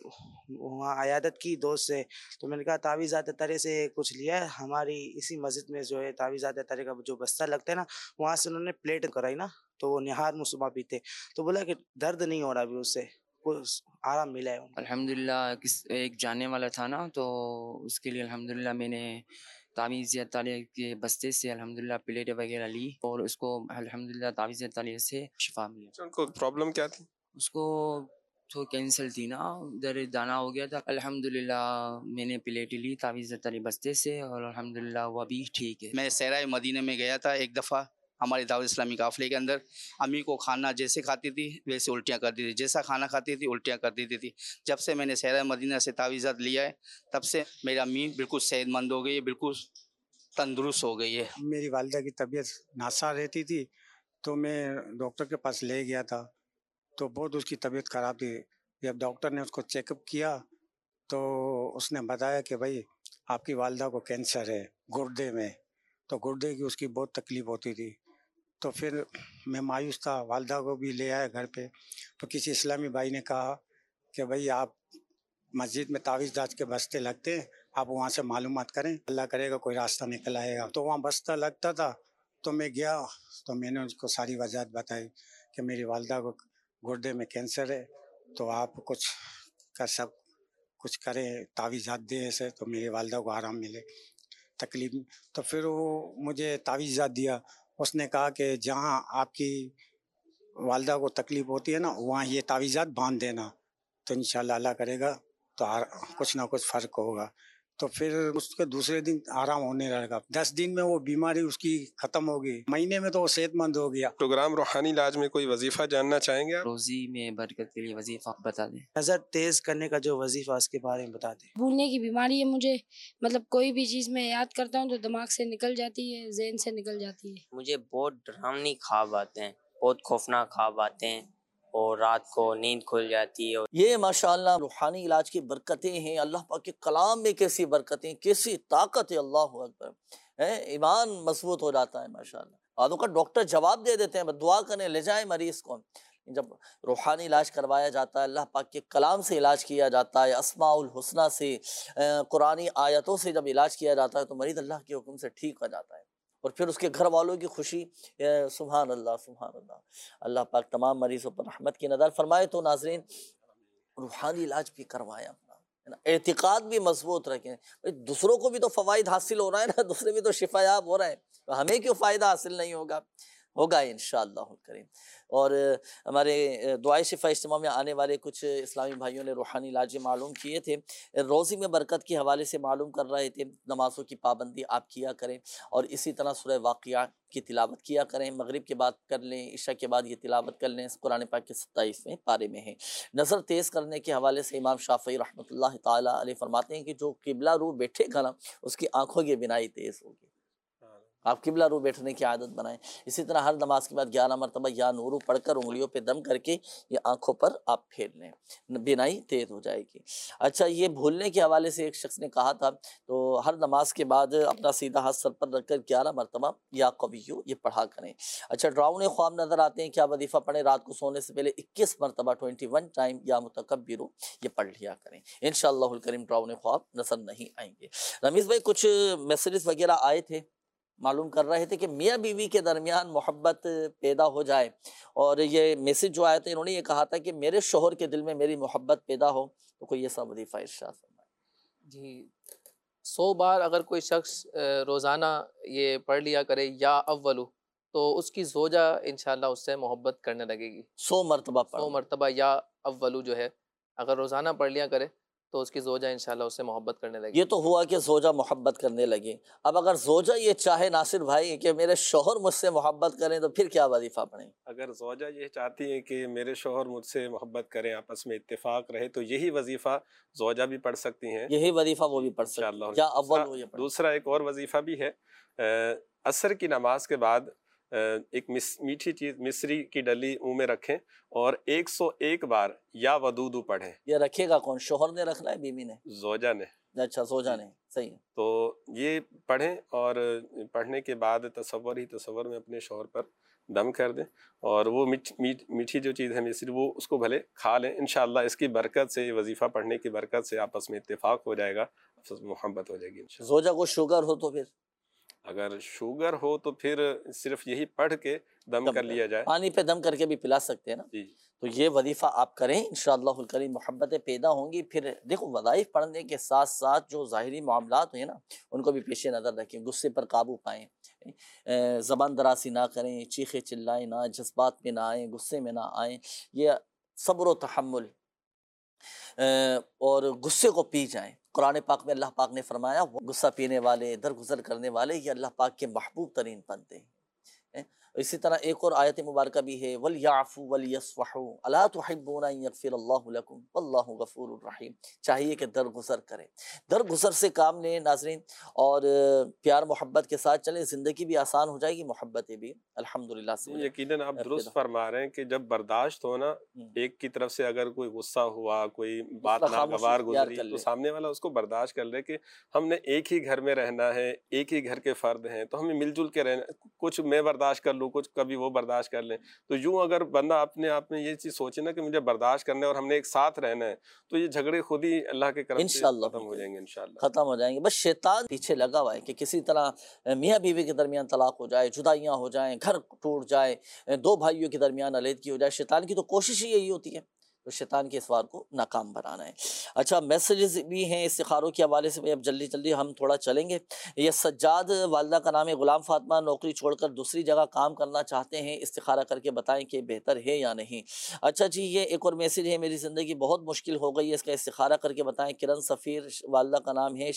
وہاں عیادت کی دوست سے، تو میں نے کہا تعویذات عطاریہ سے کچھ لیا ہے، ہماری اسی مسجد میں جو ہے تعویذات عطاریہ کا جو بستہ لگتا ہے نا، وہاں سے انہوں نے پلیٹ کرائی نا، تو وہ نہار مصباح پیتے، تو بولا کہ درد نہیں ہو رہا ابھی، اس سے کچھ آرام ملا ہے۔ الحمدللہ ایک جاننے والا تھا نا، تو اس کے لیے الحمدللہ میں نے تعویذ عطاریہ کے بستے سے الحمدللہ پلیٹیں وغیرہ لی، اور اس کو الحمدللہ تعویذ عطاریہ سے شفا ملی۔ ان کو پرابلم کیا تھی؟ اس کو تو کینسر تھی نا، ادھر دانا ہو گیا تھا، الحمدللہ میں نے پلیٹیں لی تعویذ عطاریہ بستے سے، اور الحمدللہ وہ ابھی ٹھیک ہے۔ میں سیرائے مدینہ میں گیا تھا ایک دفعہ ہماری دعوت اسلامی قافلے کے اندر، امی کو کھانا جیسے کھاتی تھی ویسے الٹیاں کرتی تھی، جیسا کھانا کھاتی تھی الٹیاں کر دیتی تھی۔ جب سے میں نے سیرائے مدینہ سے تعویذات لیا ہے، تب سے میری امی بالکل صحت مند ہو گئی ہے، بالکل تندرست ہو گئی ہے۔ میری والدہ کی طبیعت ناسا رہتی تھی، تو میں ڈاکٹر کے پاس لے گیا تھا، تو بہت اس کی طبیعت خراب تھی۔ جب ڈاکٹر نے اس کو چیک اپ کیا تو اس نے بتایا کہ بھائی آپ کی والدہ کو کینسر ہے گردے میں، تو گردے کی اس کی بہت تکلیف ہوتی تھی۔ تو پھر میں مایوس تھا، والدہ کو بھی لے آیا گھر پہ، تو کسی اسلامی بھائی نے کہا کہ بھائی آپ مسجد میں تعویذات کے بستے لگتے ہیں، آپ وہاں سے معلومات کریں، اللہ کرے گا کوئی راستہ نکل آئے گا۔ تو وہاں بستہ لگتا تھا، تو میں گیا، تو میں نے اس کو ساری وجہ بتائی کہ میری والدہ کو گردے میں کینسر ہے، تو آپ کچھ کریں، تعویذات دیں ایسے تو میری والدہ کو آرام ملے تکلیف۔ تو پھر وہ مجھے تعویذات دیا، اس نے کہا کہ جہاں آپ کی والدہ کو تکلیف ہوتی ہے نا، وہاں یہ تعویذات باندھ دینا، تو انشاءاللہ اللہ کرے گا تو کچھ نہ کچھ فرق ہوگا۔ تو پھر اس کے دوسرے دن آرام ہونے لگا، 10 دن میں وہ بیماری اس کی ختم ہو گئی، مہینے میں تو وہ صحت مند ہو گیا۔ پروگرام روحانی علاج میں کوئی وظیفہ جاننا چاہیں گے آپ؟ روزی میں برکت کے لیے وظیفہ بتا دیں۔ نظر تیز کرنے کا جو وظیفہ اس کے بارے میں بتا دیں۔ بھولنے کی بیماری ہے مجھے، مطلب کوئی بھی چیز میں یاد کرتا ہوں تو دماغ سے نکل جاتی ہے، ذہن سے نکل جاتی ہے۔ مجھے بہت ڈراؤنی خواب آتے ہیں، بہت خوفناک خواب آتے ہیں، اور رات کو نیند کھل جاتی ہے۔ یہ ماشاءاللہ روحانی علاج کی برکتیں ہیں، اللہ پاک کے کلام میں کیسی برکتیں، کیسی طاقت ہے، اللہ اکبر، ایمان مضبوط ہو جاتا ہے ماشاءاللہ۔ بعضوں کا ڈاکٹر جواب دے دیتے ہیں دعا کریں لے جائیں مریض کو، جب روحانی علاج کروایا جاتا ہے، اللہ پاک کے کلام سے علاج کیا جاتا ہے، اسماء الحسنہ سے، قرآنی آیتوں سے جب علاج کیا جاتا ہے تو مریض اللہ کے حکم سے ٹھیک ہو جاتا ہے، اور پھر اس کے گھر والوں کی خوشی، سبحان اللہ سبحان اللہ۔ اللہ پاک تمام مریضوں پر رحمت کی نظر فرمائے۔ تو ناظرین روحانی علاج بھی کروائیں اپنا، اعتقاد بھی مضبوط رکھیں، دوسروں کو بھی تو فوائد حاصل ہو رہا ہے نا، دوسرے بھی تو شفا یاب ہو رہے ہیں، تو ہمیں کیوں فائدہ حاصل نہیں ہوگا؟ ہوگا انشاءاللہ الکریم۔ اور ہمارے دعائے شفا اجتماع میں آنے والے کچھ اسلامی بھائیوں نے روحانی علاج معلوم کیے تھے، روزی میں برکت کے حوالے سے معلوم کر رہے تھے۔ نمازوں کی پابندی آپ کیا کریں، اور اسی طرح سورہ واقعہ کی تلاوت کیا کریں، مغرب کے بعد کر لیں، عشاء کے بعد یہ تلاوت کر لیں، قرآن پاک کے 27ویں پارے میں ہے۔ نظر تیز کرنے کے حوالے سے امام شافعی رحمۃ اللہ تعالیٰ علیہ فرماتے ہیں کہ جو قبلہ رو بیٹھے گا نا اس کی آنکھوں کی بینائی تیز ہوگی۔ آپ قبلہ رو بیٹھنے کی عادت بنائیں۔ اسی طرح ہر نماز کے بعد 11 مرتبہ یا نورو پڑھ کر انگلیوں پہ دم کر کے یہ آنکھوں پر آپ پھیر لیں، بینائی تیز ہو جائے گی۔ اچھا، یہ بھولنے کے حوالے سے ایک شخص نے کہا تھا، تو ہر نماز کے بعد اپنا سیدھا ہاتھ سر پر رکھ کر 11 مرتبہ یا قویو یہ پڑھا کریں۔ اچھا، ڈراؤنے خواب نظر آتے ہیں، کیا وظیفہ پڑھیں؟ رات کو سونے سے پہلے 21 مرتبہ 21 ٹائم یا متکبرو یہ پڑھ لیا کریں، انشاءاللہ الکریم ڈراؤنے خواب نظر نہیں آئیں گے۔ رمیز بھائی، کچھ میسیجز وغیرہ آئے تھے، معلوم کر رہے تھے کہ میاں بیوی کے درمیان محبت پیدا ہو جائے، اور یہ میسیج جو آیا تھا انہوں نے یہ کہا تھا کہ میرے شوہر کے دل میں میری محبت پیدا ہو، تو کوئی ایسا وظیفہ ارشاد فرمائے۔ جی، 100 بار اگر کوئی شخص روزانہ یہ پڑھ لیا کرے یا اولو، تو اس کی زوجہ انشاءاللہ اس سے محبت کرنے لگے گی۔ 100 مرتبہ 100 مرتبہ یا اولو جو ہے اگر روزانہ پڑھ لیا کرے تو اس کی زوجہ انشاءاللہ اس سے محبت کرنے لگے۔ یہ تو ہوا کہ زوجہ محبت کرنے لگے، اب اگر زوجہ یہ چاہے ناصر بھائی کہ میرے شوہر مجھ سے محبت کریں، تو پھر کیا وظیفہ پڑھیں؟ اگر زوجہ یہ چاہتی ہے کہ میرے شوہر مجھ سے محبت کریں، آپس میں اتفاق رہے، تو یہی وظیفہ زوجہ بھی پڑھ سکتی ہیں، یہی وظیفہ وہ بھی پڑھ سکتی ہیں، یا اول وہ یہ پڑھ۔ دوسرا ایک اور وظیفہ بھی ہے، عصر کی نماز کے بعد ایک میٹھی چیز مصری کی ڈلی منہ میں رکھیں اور 101 بار یا ودودو پڑھیں۔ یہ رکھے گا کون؟ شوہر نے رکھنا ہے، بیوی نے؟ زوجہ نے۔ اچھا، زوجہ نے، صحیح ہے۔ تو یہ پڑھیں، اور پڑھنے کے بعد تصور میں اپنے شوہر پر دم کر دیں، اور وہ میٹھی جو چیز ہے مصری، وہ اس کو بھلے کھا لیں، انشاءاللہ اس کی برکت سے، وظیفہ پڑھنے کی برکت سے آپس میں اتفاق ہو جائے گا، محبت ہو جائے گی انشاءاللہ۔ زوجہ کو شوگر ہو تو پھر؟ اگر شوگر ہو تو پھر صرف یہی پڑھ کے دم کر لیا جائے، پانی پہ دم کر کے بھی پلا سکتے ہیں نا۔ تو یہ وظیفہ آپ کریں، انشاءاللہ الکریم محبتیں پیدا ہوں گی۔ پھر دیکھو، وظائف پڑھنے کے ساتھ ساتھ جو ظاہری معاملات ہیں نا ان کو بھی پیش نظر رکھیں، غصے پر قابو پائیں، زبان دراسی نہ کریں، چیخے چلائیں نہ، جذبات میں نہ آئیں، غصے میں نہ آئیں، یہ صبر و تحمل اور غصے کو پی جائیں۔ قرآن پاک میں اللہ پاک نے فرمایا، غصہ پینے والے، درگزر کرنے والے یہ اللہ پاک کے محبوب ترین بندے ہیں۔ اسی طرح ایک اور آیت مبارکہ بھی ہے، وَلْيَعْفُوا وَلْيَصْفَحُوا أَلَا تُحِبُّونَ أَن يَغْفِرَ اللَّهُ لَكُمْ وَاللَّهُ غَفُورٌ رَحِيمٌ۔ چاہیے کہ درگزر کریں، درگزر سے کام لیں ناظرین، اور پیار محبت کے ساتھ چلیں، زندگی بھی آسان ہو جائے گی، محبتیں بھی الحمدللہ سے۔ یقیناً آپ درست فرما رہے ہیں کہ جب برداشت ہو نا، ایک کی طرف سے اگر کوئی غصہ ہوا، کوئی بات ناگوار گزری، تو سامنے والا اس کو برداشت کر لے کہ ہم نے ایک ہی گھر میں رہنا ہے، ایک ہی گھر کے فرد ہیں، تو ہمیں مل جل کے رہنا، کچھ میں برداشت کر لوں، کچھ کبھی وہ برداشت کر لیں۔ تو یوں اگر بندہ اپنے آپ میں یہ چیز سوچے نا کہ مجھے برداشت کرنا ہے اور ہم نے ایک ساتھ رہنا ہے، تو یہ جھگڑے خود ہی اللہ کے کرم سے ختم ہو جائیں گے انشاءاللہ، ختم ہو جائیں گے۔ بس شیطان پیچھے لگا ہوا ہے کہ کسی طرح میاں بیوی کے درمیان طلاق ہو جائے، جدائیاں ہو جائیں، گھر ٹوٹ جائے، دو بھائیوں کے درمیان علیحدگی ہو جائے۔ شیطان کی تو کوشش ہی یہی ہوتی ہے، تو شیطان کے اس وار کو ناکام بنانا ہے۔ اچھا، میسیجز بھی ہیں استخاروں کے حوالے سے، اب جلدی ہم تھوڑا چلیں گے۔ یہ سجاد، والدہ کا نام ہے غلام فاطمہ، نوکری چھوڑ کر دوسری جگہ کام کرنا چاہتے ہیں، استخارہ کر کے بتائیں کہ بہتر ہے یا نہیں۔ اچھا جی، یہ ایک اور میسیج ہے، میری زندگی بہت مشکل ہو گئی ہے، اس کا استخارہ کر کے بتائیں۔ کرن سفیر، والدہ کا نام ہے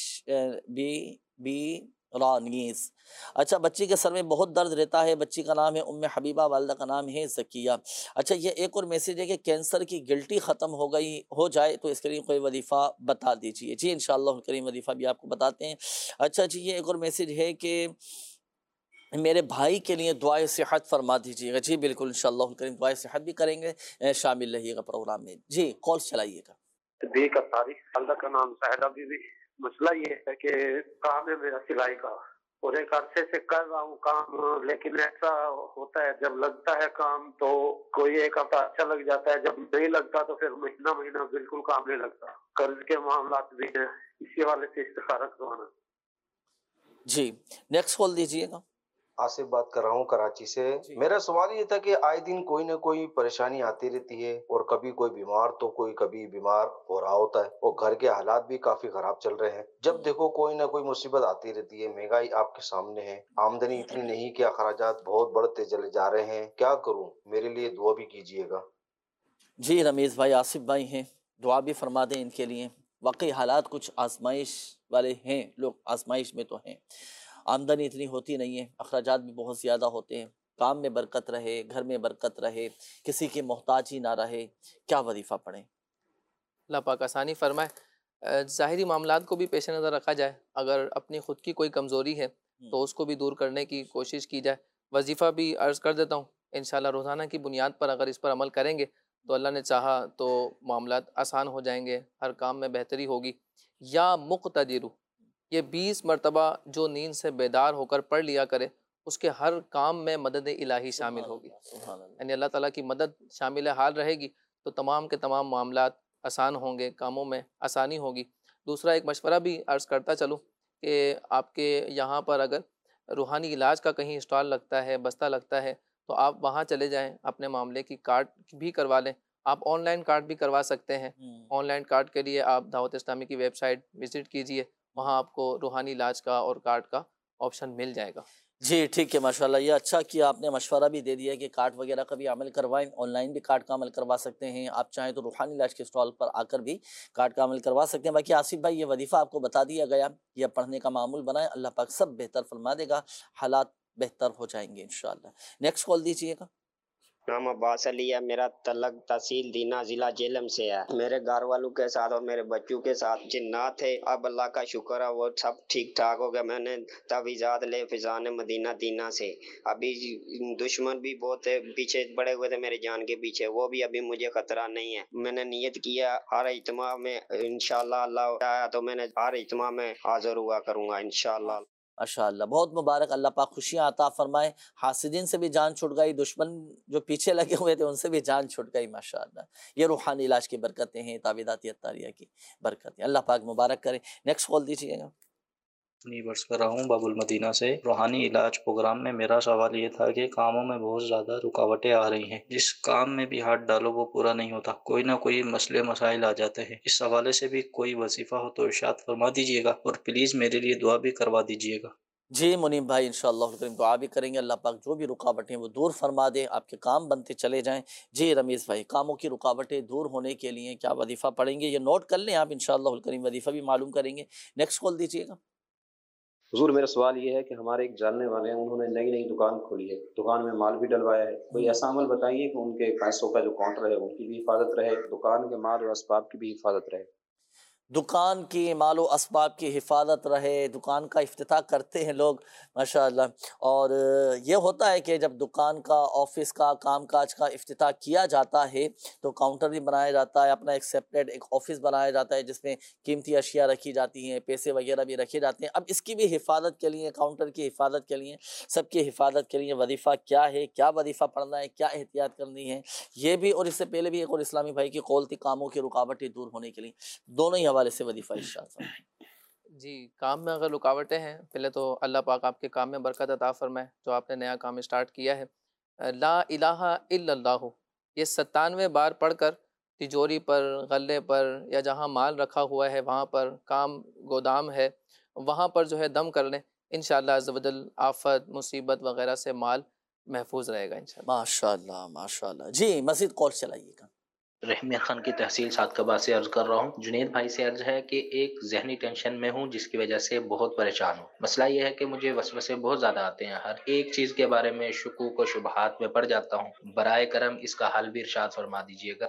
بی رانیز۔ اچھا، بچی کے سر میں بہت درد رہتا ہے، بچی کا نام ہے ام حبیبہ، والدہ کا نام ہے زکیہ۔ اچھا، یہ ایک اور میسیج ہے کہ کینسر کی گلٹی ختم ہو جائے تو اس کے لیے کوئی وظیفہ بتا دیجیے۔ جی انشاءاللہ الکریم وظیفہ بھی آپ کو بتاتے ہیں۔ اچھا جی، یہ ایک اور میسیج ہے کہ میرے بھائی کے لیے دعائے صحت فرما دیجیے گا۔ جی بالکل، انشاءاللہ الکریم دعائے صحت بھی کریں گے، شامل رہیے گا پروگرام میں۔ جی کال چلائیے گا۔ صدیق اتاری، والدہ کا نام ساحدہ بیوی۔ مسئلہ یہ ہے کہ کام ہے میرا سلائی کا، اور ایک عرصے سے کر رہا ہوں کام، لیکن ایسا ہوتا ہے جب لگتا ہے کام تو کوئی ایک ہفتہ اچھا لگ جاتا ہے، جب نہیں لگتا تو پھر مہینہ بالکل کام نہیں لگتا۔ قرض کے معاملات بھی ہیں، اسی حوالے سے استخارہ کروانا۔ جی نیکسٹ کال دیجیے گا۔ آصف بات کر رہا ہوں کراچی سے. میرا سوال یہ تھا کہ آئے دن کوئی نہ کوئی پریشانی آتی رہتی ہے اور کبھی کوئی بیمار تو کوئی کبھی بیمار ہو رہا ہوتا ہے اور گھر کے حالات بھی کافی خراب چل رہے ہیں. جب دیکھو کوئی نہ کوئی مصیبت آتی رہتی ہے. مہنگائی آپ کے سامنے ہے, آمدنی اتنی نہیں کہ اخراجات بہت بڑھتے چلے جا رہے ہیں. کیا کروں؟ میرے لیے دعا بھی کیجیے گا. جی رمیز بھائی, آصف بھائی ہیں, دعا بھی فرما دیں ان کے لیے. واقعی حالات کچھ آزمائش والے ہیں, لوگ آزمائش میں تو ہیں. آمدنی اتنی ہوتی نہیں ہے, اخراجات بھی بہت زیادہ ہوتے ہیں. کام میں برکت رہے, گھر میں برکت رہے, کسی کی محتاج ہی نہ رہے. کیا وظیفہ پڑھیں؟ اللہ پاک آسانی فرمائے. ظاہری معاملات کو بھی پیش نظر رکھا جائے. اگر اپنی خود کی کوئی کمزوری ہے تو اس کو بھی دور کرنے کی کوشش کی جائے. وظیفہ بھی عرض کر دیتا ہوں, انشاءاللہ روزانہ کی بنیاد پر اگر اس پر عمل کریں گے تو اللہ نے چاہا تو معاملات آسان ہو جائیں گے, ہر کام میں بہتری ہوگی. یا مقتدر, یہ 20 مرتبہ جو نیند سے بیدار ہو کر پڑھ لیا کرے, اس کے ہر کام میں مدد الہی شامل ہوگی. یعنی اللہ تعالیٰ کی مدد شامل حال رہے گی تو تمام کے تمام معاملات آسان ہوں گے, کاموں میں آسانی ہوگی. دوسرا ایک مشورہ بھی عرض کرتا چلوں کہ آپ کے یہاں پر اگر روحانی علاج کا کہیں اسٹال لگتا ہے, بستہ لگتا ہے, تو آپ وہاں چلے جائیں, اپنے معاملے کی کارڈ بھی کروا لیں. آپ آن لائن کارڈ بھی کروا سکتے ہیں. آن لائن کارڈ کے لیے آپ دعوت اسلامی کی ویب سائٹ وزٹ کیجئے, وہاں آپ کو روحانی علاج کا اور کارڈ کا آپشن مل جائے گا. جی ٹھیک ہے, ماشاءاللہ یہ اچھا کیا آپ نے, مشورہ بھی دے دیا کہ کارڈ وغیرہ کا بھی عمل کروائیں. آن لائن بھی کارڈ کا عمل کروا سکتے ہیں, آپ چاہیں تو روحانی علاج کے اسٹال پر آ کر بھی کارڈ کا عمل کروا سکتے ہیں. باقی آصف بھائی یہ وظیفہ آپ کو بتا دیا گیا, یہ پڑھنے کا معمول بنائیں, اللہ پاک سب بہتر فرما دے گا, حالات بہتر ہو جائیں گے انشاءاللہ. نیکسٹ کال دیجیے گا. نام عباس علی ہے, میرا تعلق تحصیل دینا ضلع جہلم سے ہے. میرے گھر والوں کے ساتھ اور میرے بچوں کے ساتھ جنات تھے, اب اللہ کا شکر ہے وہ سب ٹھیک ٹھاک ہو گیا. میں نے تعویذات لے فضان مدینہ دینا سے. ابھی دشمن بھی بہت پیچھے پڑے ہوئے تھے میرے جان کے پیچھے, وہ بھی ابھی مجھے خطرہ نہیں ہے. میں نے نیت کیا ہر اجتماع میں انشاءاللہ اللہ چاہا تو میں نے ہر اجتماع میں حاضر ہوا کروں گا انشاءاللہ. ماشاءاللہ بہت مبارک, اللہ پاک خوشیاں عطا فرمائے. حاسدین سے بھی جان چھٹ گئی, دشمن جو پیچھے لگے ہوئے تھے ان سے بھی جان چھٹ گئی ماشاءاللہ. یہ روحانی علاج کی برکتیں ہیں, تعویذات اتاریہ کی برکتیں, اللہ پاک مبارک کرے. نیکسٹ کال دیجیے گا. برس کر رہا ہوں باب المدینہ سے. روحانی علاج پروگرام میں میرا سوال یہ تھا کہ کاموں میں بہت زیادہ رکاوٹیں آ رہی ہیں, جس کام میں بھی ہاتھ ڈالو وہ پورا نہیں ہوتا, کوئی نہ کوئی مسئلے مسائل آ جاتے ہیں. اس حوالے سے بھی کوئی وظیفہ ہو تو ارشاد فرما دیجیے گا, اور پلیز میرے لیے دعا بھی کروا دیجیے گا. جی منیب بھائی انشاءاللہ دعا بھی کریں گے, اللہ پاک جو بھی رکاوٹیں وہ دور فرما دے, آپ کے کام بنتے چلے جائیں. جی رمیز بھائی, کاموں کی رکاوٹیں دور ہونے کے لیے کیا وظیفہ پڑھیں گے, یہ نوٹ کر لیں آپ, انشاءاللہ الکریم وظیفہ بھی معلوم کریں گے. نیکسٹ کال دیجیے گا. حضور میرا سوال یہ ہے کہ ہمارے ایک جاننے والے ہیں, انہوں نے نئی نئی دکان کھولی ہے, دکان میں مال بھی ڈلوایا ہے. کوئی ایسا عمل بتائیے کہ ان کے پیسوں کا جو کاؤنٹر ہے ان کی بھی حفاظت رہے, دکان کے مال و اسباب کی بھی حفاظت رہے. دکان کی مال و اسباب کی حفاظت رہے. دکان کا افتتاح کرتے ہیں لوگ ماشاءاللہ, اور یہ ہوتا ہے کہ جب دکان کا, آفس کا, کام کاج کا افتتاح کیا جاتا ہے تو کاؤنٹر بھی بنایا جاتا ہے, اپنا ایک سیپریٹ ایک آفس بنایا جاتا ہے جس میں قیمتی اشیاء رکھی جاتی ہیں, پیسے وغیرہ بھی رکھے جاتے ہیں. اب اس کی بھی حفاظت کے لیے, کاؤنٹر کی حفاظت کے لیے, سب کی حفاظت کے لیے وظیفہ کیا ہے, کیا وظیفہ پڑھنا ہے, کیا احتیاط کرنی ہے, یہ بھی. اور اس سے پہلے بھی ایک اور اسلامی بھائی کی قول تھی کاموں کی رکاوٹیں دور ہونے کے لیے, دونوں ہی حوالے سے وظیفہ ارشاد فرمائیں. جی کام میں اگر رکاوٹیں ہیں, پہلے تو اللہ پاک آپ کے کام میں برکت عطا فرمائے, جو آپ نے نیا کام اسٹارٹ کیا ہے. لا الہ الا اللہ, یہ 97 بار پڑھ کر تجوری پر, غلے پر, یا جہاں مال رکھا ہوا ہے وہاں پر, کام گودام ہے وہاں پر جو ہے دم کر لیں, انشاءاللہ عز و جل آفت مصیبت وغیرہ سے مال محفوظ رہے گا انشاءاللہ. ماشاءاللہ ماشاءاللہ. جی مزید کال چلائیے گا. رحمیہ خان کی تحصیل ساتکبہ سے عرض کر رہا ہوں. جنید بھائی سے عرض ہے کہ ایک ذہنی ٹینشن میں ہوں جس کی وجہ سے بہت پریشان ہوں. مسئلہ یہ ہے کہ مجھے وسوسے بہت زیادہ آتے ہیں, ہر ایک چیز کے بارے میں شکوک و شبہات میں پڑ جاتا ہوں. برائے کرم اس کا حل بھی ارشاد فرما دیجیے گا.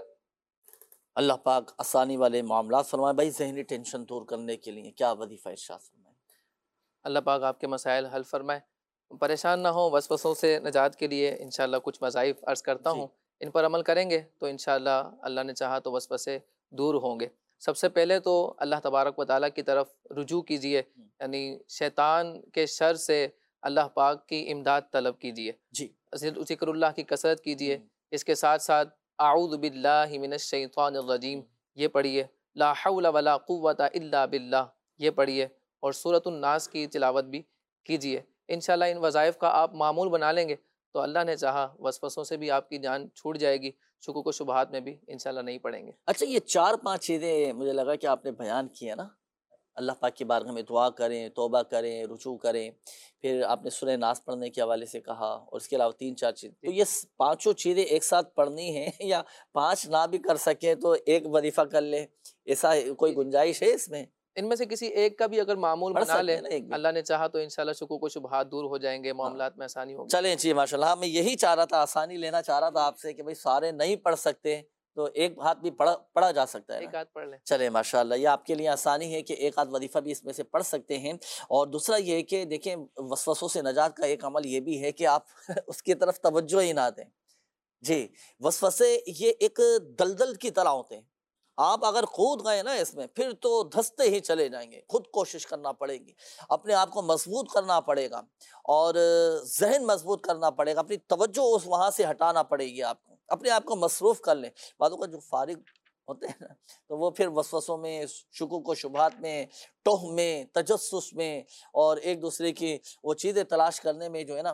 اللہ پاک آسانی والے معاملات فرمائے. بھائی ذہنی ٹینشن دور کرنے کے لیے کیا وظیفہ ارشاد فرمائے. اللہ پاک آپ کے مسائل حل فرمائے. پریشان نہ ہو, وسوسوں سے نجات کے لیے انشاءاللہ کچھ وظائف عرض کرتا ہوں, ان پر عمل کریں گے تو انشاءاللہ اللہ نے چاہا تو وسوسے دور ہوں گے. سب سے پہلے تو اللہ تبارک و تعالیٰ کی طرف رجوع کیجئے, یعنی شیطان کے شر سے اللہ پاک کی امداد طلب کیجئے. جی ذکر اللہ کی کثرت کیجئے. اس کے ساتھ ساتھ اعوذ باللہ من الشیطان الرجیم یہ پڑھیے, لا حول ولا قوت الا باللہ یہ پڑھیے, اور سورۃ الناس کی تلاوت بھی کیجئے. انشاءاللہ ان وظائف کا آپ معمول بنا لیں گے تو اللہ نے چاہا وسوسوں سے بھی آپ کی جان چھوٹ جائے گی، شکوک و شبہات میں بھی انشاءاللہ نہیں پڑیں گے۔ اچھا یہ 4-5 چیزیں مجھے لگا کہ آپ نے بیان کی ہیں نا، اللہ پاک کی بارگاہ میں دعا کریں، توبہ کریں، رجوع کریں، پھر آپ نے سورہ ناس پڑھنے کے حوالے سے کہا، اور اس کے علاوہ 3-4 چیز، تو یہ 5 چیزیں ایک ساتھ پڑھنی ہیں یا 5 نہ بھی کر سکیں تو ایک وظیفہ کر لیں، ایسا کوئی گنجائش ہے اس میں؟ ان میں سے کسی ایک کا بھی اگر معمول پڑھ بنا سکتے لیں ہیں نا ایک بھی۔ اللہ نے چاہا تو انشاءاللہ شکوک و شبہات دور ہو جائیں گے، معاملات میں آسانی ہوگی۔ چلیں جی ماشاءاللہ، میں یہی چاہ رہا تھا، آسانی لینا چاہ رہا تھا آپ سے کہ بھئی سارے نہیں پڑھ سکتے تو ایک ہاتھ بھی پڑھا جا سکتا ہے نا؟ ایک ہاتھ پڑھ لیں۔ چلیں ماشاءاللہ، یہ آپ کے لیے آسانی ہے کہ ایک آدھ وظیفہ بھی اس میں سے پڑھ سکتے ہیں۔ اور دوسرا یہ ہے کہ دیکھیں وسوسوں سے نجات کا ایک عمل یہ بھی ہے کہ آپ اس کی طرف توجہ ہی نہ دیں۔ جی، وسوسے یہ ایک دلدل کی طرح ہوتے ہیں، آپ اگر کود گئے نا اس میں پھر تو دھستے ہی چلے جائیں گے، خود کوشش کرنا پڑے گی، اپنے آپ کو مضبوط کرنا پڑے گا، اور ذہن مضبوط کرنا پڑے گا، اپنی توجہ اس وہاں سے ہٹانا پڑے گی، آپ کو اپنے آپ کو مصروف کر لیں۔ بعضوں کا جو فارغ ہوتے ہیں نا تو وہ پھر وسوسوں میں، شکوک و شبہات میں، توہ میں، تجسس میں، اور ایک دوسرے کی وہ چیزیں تلاش کرنے میں جو ہے نا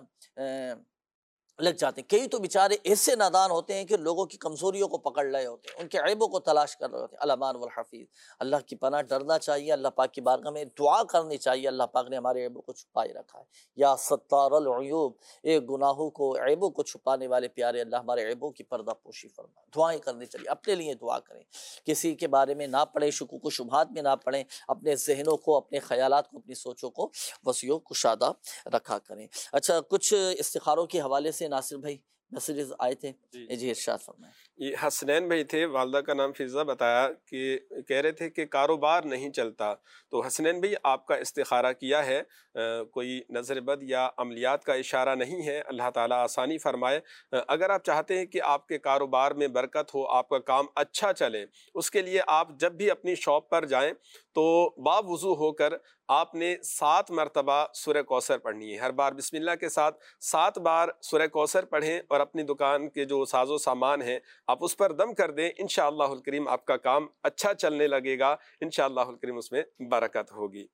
لگ جاتے ہیں۔ کئی تو بیچارے ایسے نادان ہوتے ہیں کہ لوگوں کی کمزوریوں کو پکڑ رہے ہوتے ہیں، ان کے عیبوں کو تلاش کر رہے ہوتے ہیں۔ الامان والحفیظ، اللہ کی پناہ ڈرنا چاہیے، اللہ پاک کی بارگاہ میں دعا کرنی چاہیے، اللہ پاک نے ہمارے عیبوں کو چھپائے رکھا ہے۔ یا ستار العیوب، ایک گناہوں کو، عیبوں کو چھپانے والے پیارے اللہ، ہمارے عیبوں کی پردہ پوشی فرمائے۔ دعائیں کرنی چاہیے، اپنے لیے دعا کریں، کسی کے بارے میں نہ پڑھیں، شکوک و شبہات میں نہ پڑھیں، اپنے ذہنوں کو، اپنے خیالات کو، اپنی سوچوں کو وسیع و کشادہ رکھا کریں۔ اچھا، کچھ استخاروں کے حوالے سے ناصر بھائی میسیجز آئے تھے، جی ارشاد فرمائیں۔ یہ حسنین بھائی تھے، والدہ کا نام فضہ بتایا کہ کہہ رہے تھے کہ کاروبار نہیں چلتا، تو حسنین بھائی آپ کا استخارہ کیا ہے، کوئی نظر بد یا عملیات کا اشارہ نہیں ہے، اللہ تعالیٰ آسانی فرمائے۔ اگر آپ چاہتے ہیں کہ آپ کے کاروبار میں برکت ہو، آپ کا کام اچھا چلے، اس کے لیے آپ جب بھی اپنی شاپ پر جائیں تو باوضو ہو کر آپ نے 7 مرتبہ سورہ کوثر پڑھنی ہے، ہر بار بسم اللہ کے ساتھ 7 بار سورہ کوثر پڑھیں، اور اپنی دکان کے جو ساز و سامان ہیں آپ اس پر دم کر دیں، انشاءاللہ الکریم آپ کا کام اچھا چلنے لگے گا، انشاءاللہ الکریم اس میں برکت ہوگی۔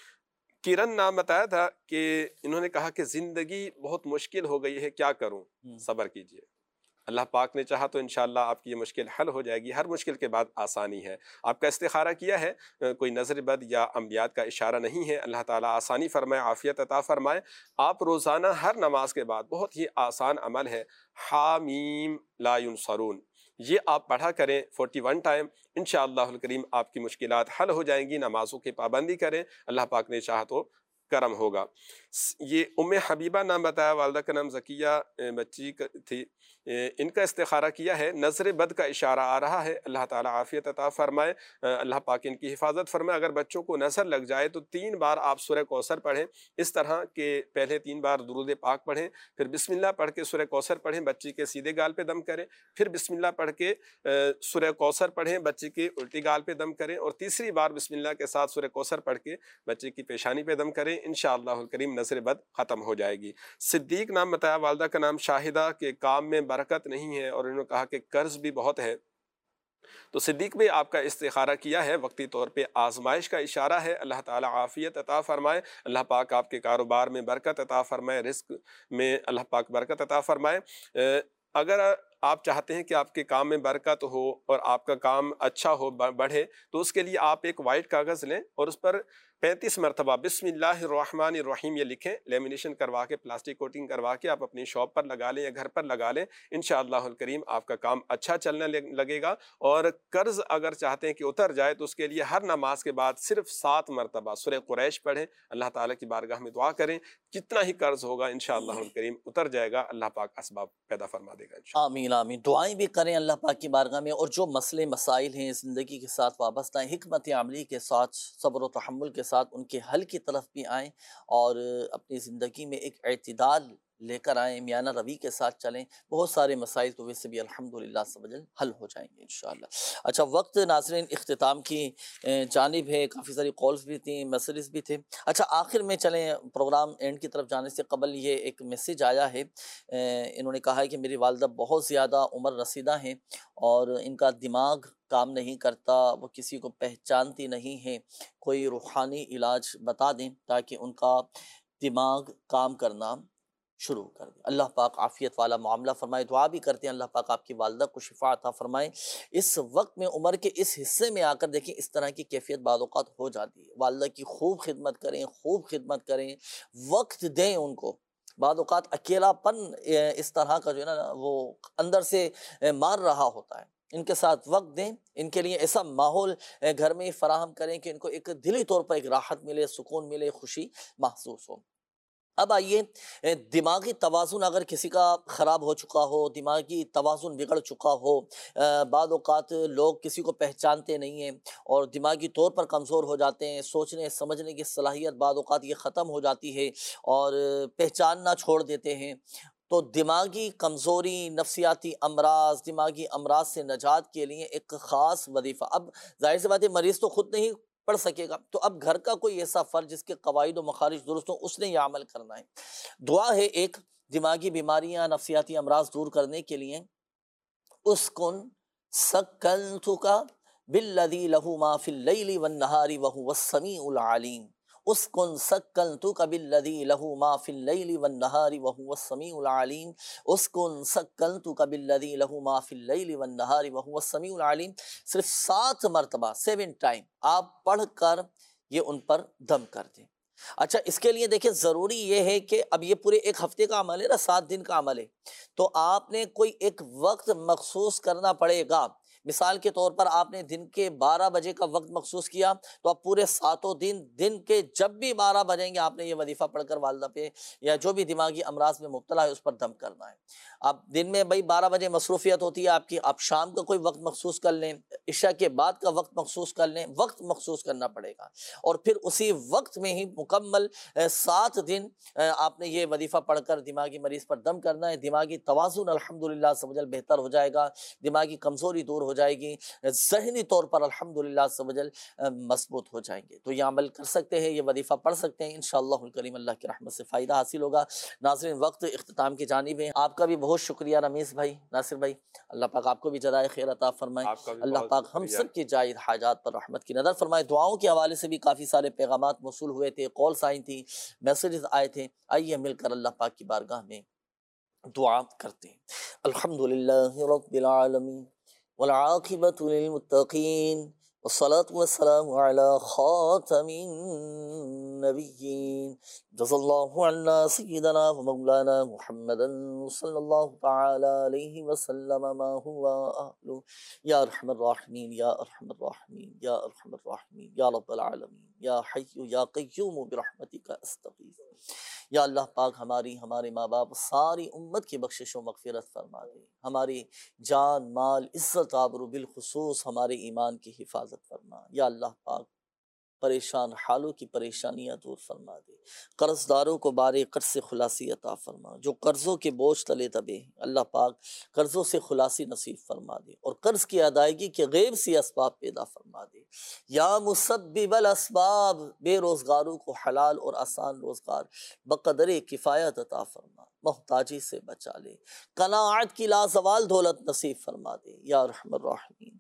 کرن نام بتایا تھا کہ انہوں نے کہا کہ زندگی بہت مشکل ہو گئی ہے، کیا کروں؟ صبر کیجئے، اللہ پاک نے چاہا تو انشاءاللہ آپ کی یہ مشکل حل ہو جائے گی، ہر مشکل کے بعد آسانی ہے۔ آپ کا استخارہ کیا ہے، کوئی نظر بد یا عملیات کا اشارہ نہیں ہے، اللہ تعالیٰ آسانی فرمائے، عافیت عطا فرمائے۔ آپ روزانہ ہر نماز کے بعد، بہت ہی آسان عمل ہے، حامیم لا ینصرون، یہ آپ پڑھا کریں 41 ٹائم، انشاءاللہ الکریم آپ کی مشکلات حل ہو جائیں گی۔ نمازوں کی پابندی کریں، اللہ پاک نے چاہا تو کرم ہوگا۔ یہ ام حبیبہ نام بتایا، والدہ کا نام زکیہ بچی تھی، ان کا استخارہ کیا ہے، نظر بد کا اشارہ آ رہا ہے، اللہ تعالیٰ عافیت عطا فرمائے، اللہ پاک ان کی حفاظت فرمائے۔ اگر بچوں کو نظر لگ جائے تو 3 بار آپ سورہ کوثر پڑھیں، اس طرح کہ پہلے 3 بار درود پاک پڑھیں، پھر بسم اللہ پڑھ کے سورہ کوثر پڑھیں، بچی کے سیدھے گال پہ دم کریں، پھر بسم اللہ پڑھ کے سورہ کوثر پڑھیں، بچی کی الٹی گال پہ دم کریں، اور تیسری بار بسم اللہ کے ساتھ سورہ کوثر پڑھ کے بچی کی پیشانی پہ دم کریں، انشاءاللہ الکریم نظر بد ختم ہو جائے گی۔ صدیق نام بتایا، والدہ کا نام شاہدہ، کے کام میں برکت نہیں ہے، اور انہوں نے کہا کہ قرض بھی بہت ہے، تو صدیق بھی آپ کا استخارہ کیا ہے، وقتی طور پہ آزمائش کا اشارہ ہے، اللہ تعالیٰ عافیت عطا فرمائے، اللہ پاک آپ کے کاروبار میں برکت عطا فرمائے، رزق میں اللہ پاک برکت عطا فرمائے۔ اگر آپ چاہتے ہیں کہ آپ کے کام میں برکت ہو اور آپ کا کام اچھا ہو، بڑھے، تو اس کے لیے آپ ایک وائٹ کاغذ لیں اور اس پر 35 مرتبہ بسم اللہ الرحمن الرحیم یہ لکھیں، لیمینیشن کروا کے، پلاسٹک کوٹنگ کروا کے آپ اپنی شاپ پر لگا لیں یا گھر پر لگا لیں، انشاءاللہ الکریم آپ کا کام اچھا چلنے لگے گا۔ اور قرض اگر چاہتے ہیں کہ اتر جائے تو اس کے لیے ہر نماز کے بعد صرف 7 مرتبہ سورہ قریش پڑھیں، اللہ تعالیٰ کی بارگاہ میں دعا کریں، جتنا ہی قرض ہوگا انشاءاللہ الکریم اتر جائے گا، اللہ پاک اسباب پیدا فرما دے گا انشاءاللہ۔ آمین آمین، دعائیں بھی کریں اللہ پاک کی بارگاہ میں، اور جو مسئلے مسائل ہیں زندگی کے ساتھ وابستہ ہیں، حکمت عملی کے ساتھ، صبر و تحمل کے ساتھ ان کے حل کی طرف بھی آئیں، اور اپنی زندگی میں ایک اعتدال لے کر آئیں، میانہ روی کے ساتھ چلیں، بہت سارے مسائل تو ویسے بھی الحمدللہ سب حل ہو جائیں گے انشاءاللہ۔ اچھا، وقت ناظرین اختتام کی جانب ہے، کافی ساری کالز بھی تھیں، میسیجز بھی تھے۔ اچھا، آخر میں چلیں، پروگرام اینڈ کی طرف جانے سے قبل یہ ایک میسیج آیا ہے، انہوں نے کہا ہے کہ میری والدہ بہت زیادہ عمر رسیدہ ہیں اور ان کا دماغ کام نہیں کرتا، وہ کسی کو پہچانتی نہیں ہیں، کوئی روحانی علاج بتا دیں تاکہ ان کا دماغ کام کرنا شروع کر دیں۔ اللہ پاک عافیت والا معاملہ فرمائے۔ دعا بھی کرتے ہیں اللہ پاک آپ کی والدہ کو شفا عطا فرمائے۔ اس وقت میں عمر کے اس حصے میں آ کر دیکھیں اس طرح کی کیفیت بعض اوقات ہو جاتی ہے۔ والدہ کی خوب خدمت کریں، خوب خدمت کریں، وقت دیں ان کو۔ بعض اوقات اکیلا پن اس طرح کا جو ہے نا وہ اندر سے مار رہا ہوتا ہے، ان کے ساتھ وقت دیں، ان کے لیے ایسا ماحول گھر میں فراہم کریں کہ ان کو ایک دلی طور پر ایک راحت ملے، سکون ملے، خوشی محسوس ہو۔ اب آئیے، دماغی توازن اگر کسی کا خراب ہو چکا ہو، دماغی توازن بگڑ چکا ہو، بعض اوقات لوگ کسی کو پہچانتے نہیں ہیں اور دماغی طور پر کمزور ہو جاتے ہیں، سوچنے سمجھنے کی صلاحیت بعض اوقات یہ ختم ہو جاتی ہے اور پہچاننا چھوڑ دیتے ہیں، تو دماغی کمزوری، نفسیاتی امراض، دماغی امراض سے نجات کے لیے ایک خاص وظیفہ، اب ظاہر سی بات ہے مریض تو خود نہیں پڑھ سکے گا، تو اب گھر کا کوئی ایسا فرد جس کے قواعد و مخارج درست ہوں اس نے یہ عمل کرنا ہے۔ دعا ہے ایک دماغی بیماریاں، نفسیاتی امراض دور کرنے کے لیے، اسکن سکنتک بالذی لہ ما فی اللیل والنہار وہو السمیع العلیم، اسکن سکنتک بالذی لہ ما فی اللیل والنہار وہو السمیع العلیم، اسکن سکنتک بالذی لہ ما فی اللیل والنہار وہو السمیع العلیم، صرف 7 مرتبہ 7 ٹائم آپ پڑھ کر یہ ان پر دم کر دیں۔ اچھا، اس کے لیے دیکھیں ضروری یہ ہے کہ اب یہ پورے ایک ہفتے کا عمل ہے نا، 7 دن کا عمل ہے، تو آپ نے کوئی ایک وقت مخصوص کرنا پڑے گا۔ مثال کے طور پر آپ نے دن کے 12 بجے کا وقت مخصوص کیا تو اب پورے 7 دن کے جب بھی 12 بجیں گے آپ نے یہ وظیفہ پڑھ کر والدہ پہ یا جو بھی دماغی امراض میں مبتلا ہے اس پر دم کرنا ہے۔ اب دن میں بھائی 12 بجے مصروفیت ہوتی ہے آپ کی، آپ شام کا کوئی وقت مخصوص کر لیں، عشاء کے بعد کا وقت مخصوص کر لیں، وقت مخصوص کرنا پڑے گا اور پھر اسی وقت میں ہی مکمل 7 دن آپ نے یہ وظیفہ پڑھ کر دماغی مریض پر دم کرنا ہے۔ دماغی توازن الحمدللہ سمجھل بہتر ہو جائے گا، دماغی کمزوری دور ہو جائے گی، ذہنی طور پر الحمدللہ سمجھل مضبوط ہو جائیں گے۔ تو یہ عمل کر سکتے ہیں، یہ وظیفہ پڑھ سکتے ہیں، انشاءاللہ الکریم اللہ کی رحمت سے فائدہ حاصل ہوگا۔ ناظرین، وقت اختتام کی جانب ہے، آپ کا بھی بہت شکریہ رمیز بھائی، ناصر بھائی، اللہ پاک آپ کو بھی جزائے خیر عطا فرمائے، اللہ پاک ہم سب کی جائز حاجات پر رحمت کی نظر فرمائے۔ دعاؤں کے حوالے سے بھی کافی سارے پیغامات موصول ہوئے تھے، کالز آئی تھیں، میسیجز آئے تھے، آئیے مل کر اللہ پاک کی بارگاہ میں دعا کرتے ہیں۔ الحمدللہ رب العالمین والعاقبۃ للمتقین والصلاة والسلام علی خاتم النبیین، جزا اللہ عنا سیدنا و مولانا محمد صلی اللہ تعالی علیہ وسلم ما هو اہلہ، یا ارحم الراحمین یا ارحم الراحمین یا ارحم الراحمین یا رب العالمین یا حی یا قیوم برحمتک استغیث۔ یا اللہ پاک ہمارے ماں باپ ساری امت کی بخشش و مغفرت فرما دے، ہماری جان مال عزت آبرو بالخصوص ہمارے ایمان کی حفاظت فرما۔ یا اللہ پاک پریشان حالوں کی پریشانیاں دور فرما دے، قرض داروں کو بارے قرض سے خلاصی عطا فرما، جو قرضوں کے بوجھ تلے دبے ہیں اللہ پاک قرضوں سے خلاصی نصیب فرما دے اور قرض کی ادائیگی کے غیب سی اسباب پیدا فرما دے۔ یا مسبب الاسباب، بے روزگاروں کو حلال اور آسان روزگار بقدر کفایت عطا فرما، محتاجی سے بچا لے، قناعت کی لازوال دولت نصیب فرما دے۔ یا ارحم الراحمین،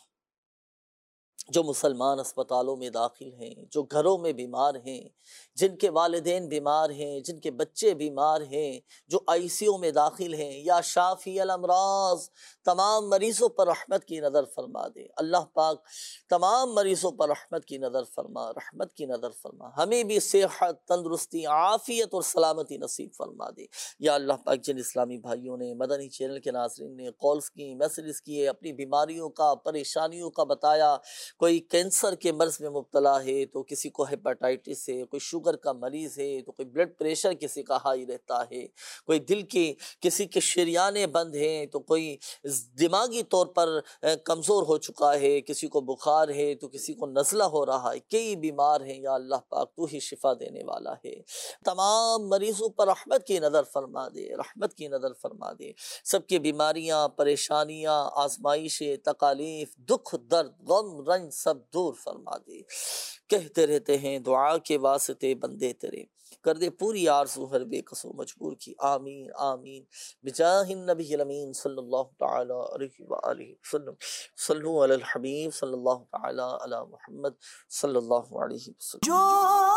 جو مسلمان اسپتالوں میں داخل ہیں، جو گھروں میں بیمار ہیں، جن کے والدین بیمار ہیں، جن کے بچے بیمار ہیں، جو آئی سی یو میں داخل ہیں، یا شافی الامراض، تمام مریضوں پر رحمت کی نظر فرما دے اللہ پاک، تمام مریضوں پر رحمت کی نظر فرما، رحمت کی نظر فرما، ہمیں بھی صحت، تندرستی، عافیت اور سلامتی نصیب فرما دے۔ یا اللہ پاک، جن اسلامی بھائیوں نے، مدنی چینل کے ناظرین نے کالز کی، میسیجز کیے، اپنی بیماریوں کا، پریشانیوں کا بتایا، کوئی کینسر کے مرض میں مبتلا ہے تو کسی کو ہیپاٹائٹس ہے، کوئی شوگر کا مریض ہے تو کوئی بلڈ پریشر کسی کا ہائی رہتا ہے، کوئی دل کی کسی کے شریانے بند ہیں تو کوئی دماغی طور پر کمزور ہو چکا ہے، کسی کو بخار ہے تو کسی کو نزلہ ہو رہا ہے، کئی بیمار ہیں۔ یا اللہ پاک تو ہی شفا دینے والا ہے، تمام مریضوں پر رحمت کی نظر فرما دے، رحمت کی نظر فرما دے، سب کی بیماریاں، پریشانیاں، آزمائشیں، تکالیف، دکھ، درد، غم، رنج سب دور فرما دے۔ کہتے رہتے ہیں دعا کے واسطے بندے تیرے، کر دے پوری آرزو ہر بے قصو مجبور کی، آمین آمین بجاہ النبی الامین صلی اللہ تعالی علیہ وآلہ وسلم۔ صلو علی الحبیب صلی اللہ تعالی علی محمد صلی اللہ علیہ وسلم۔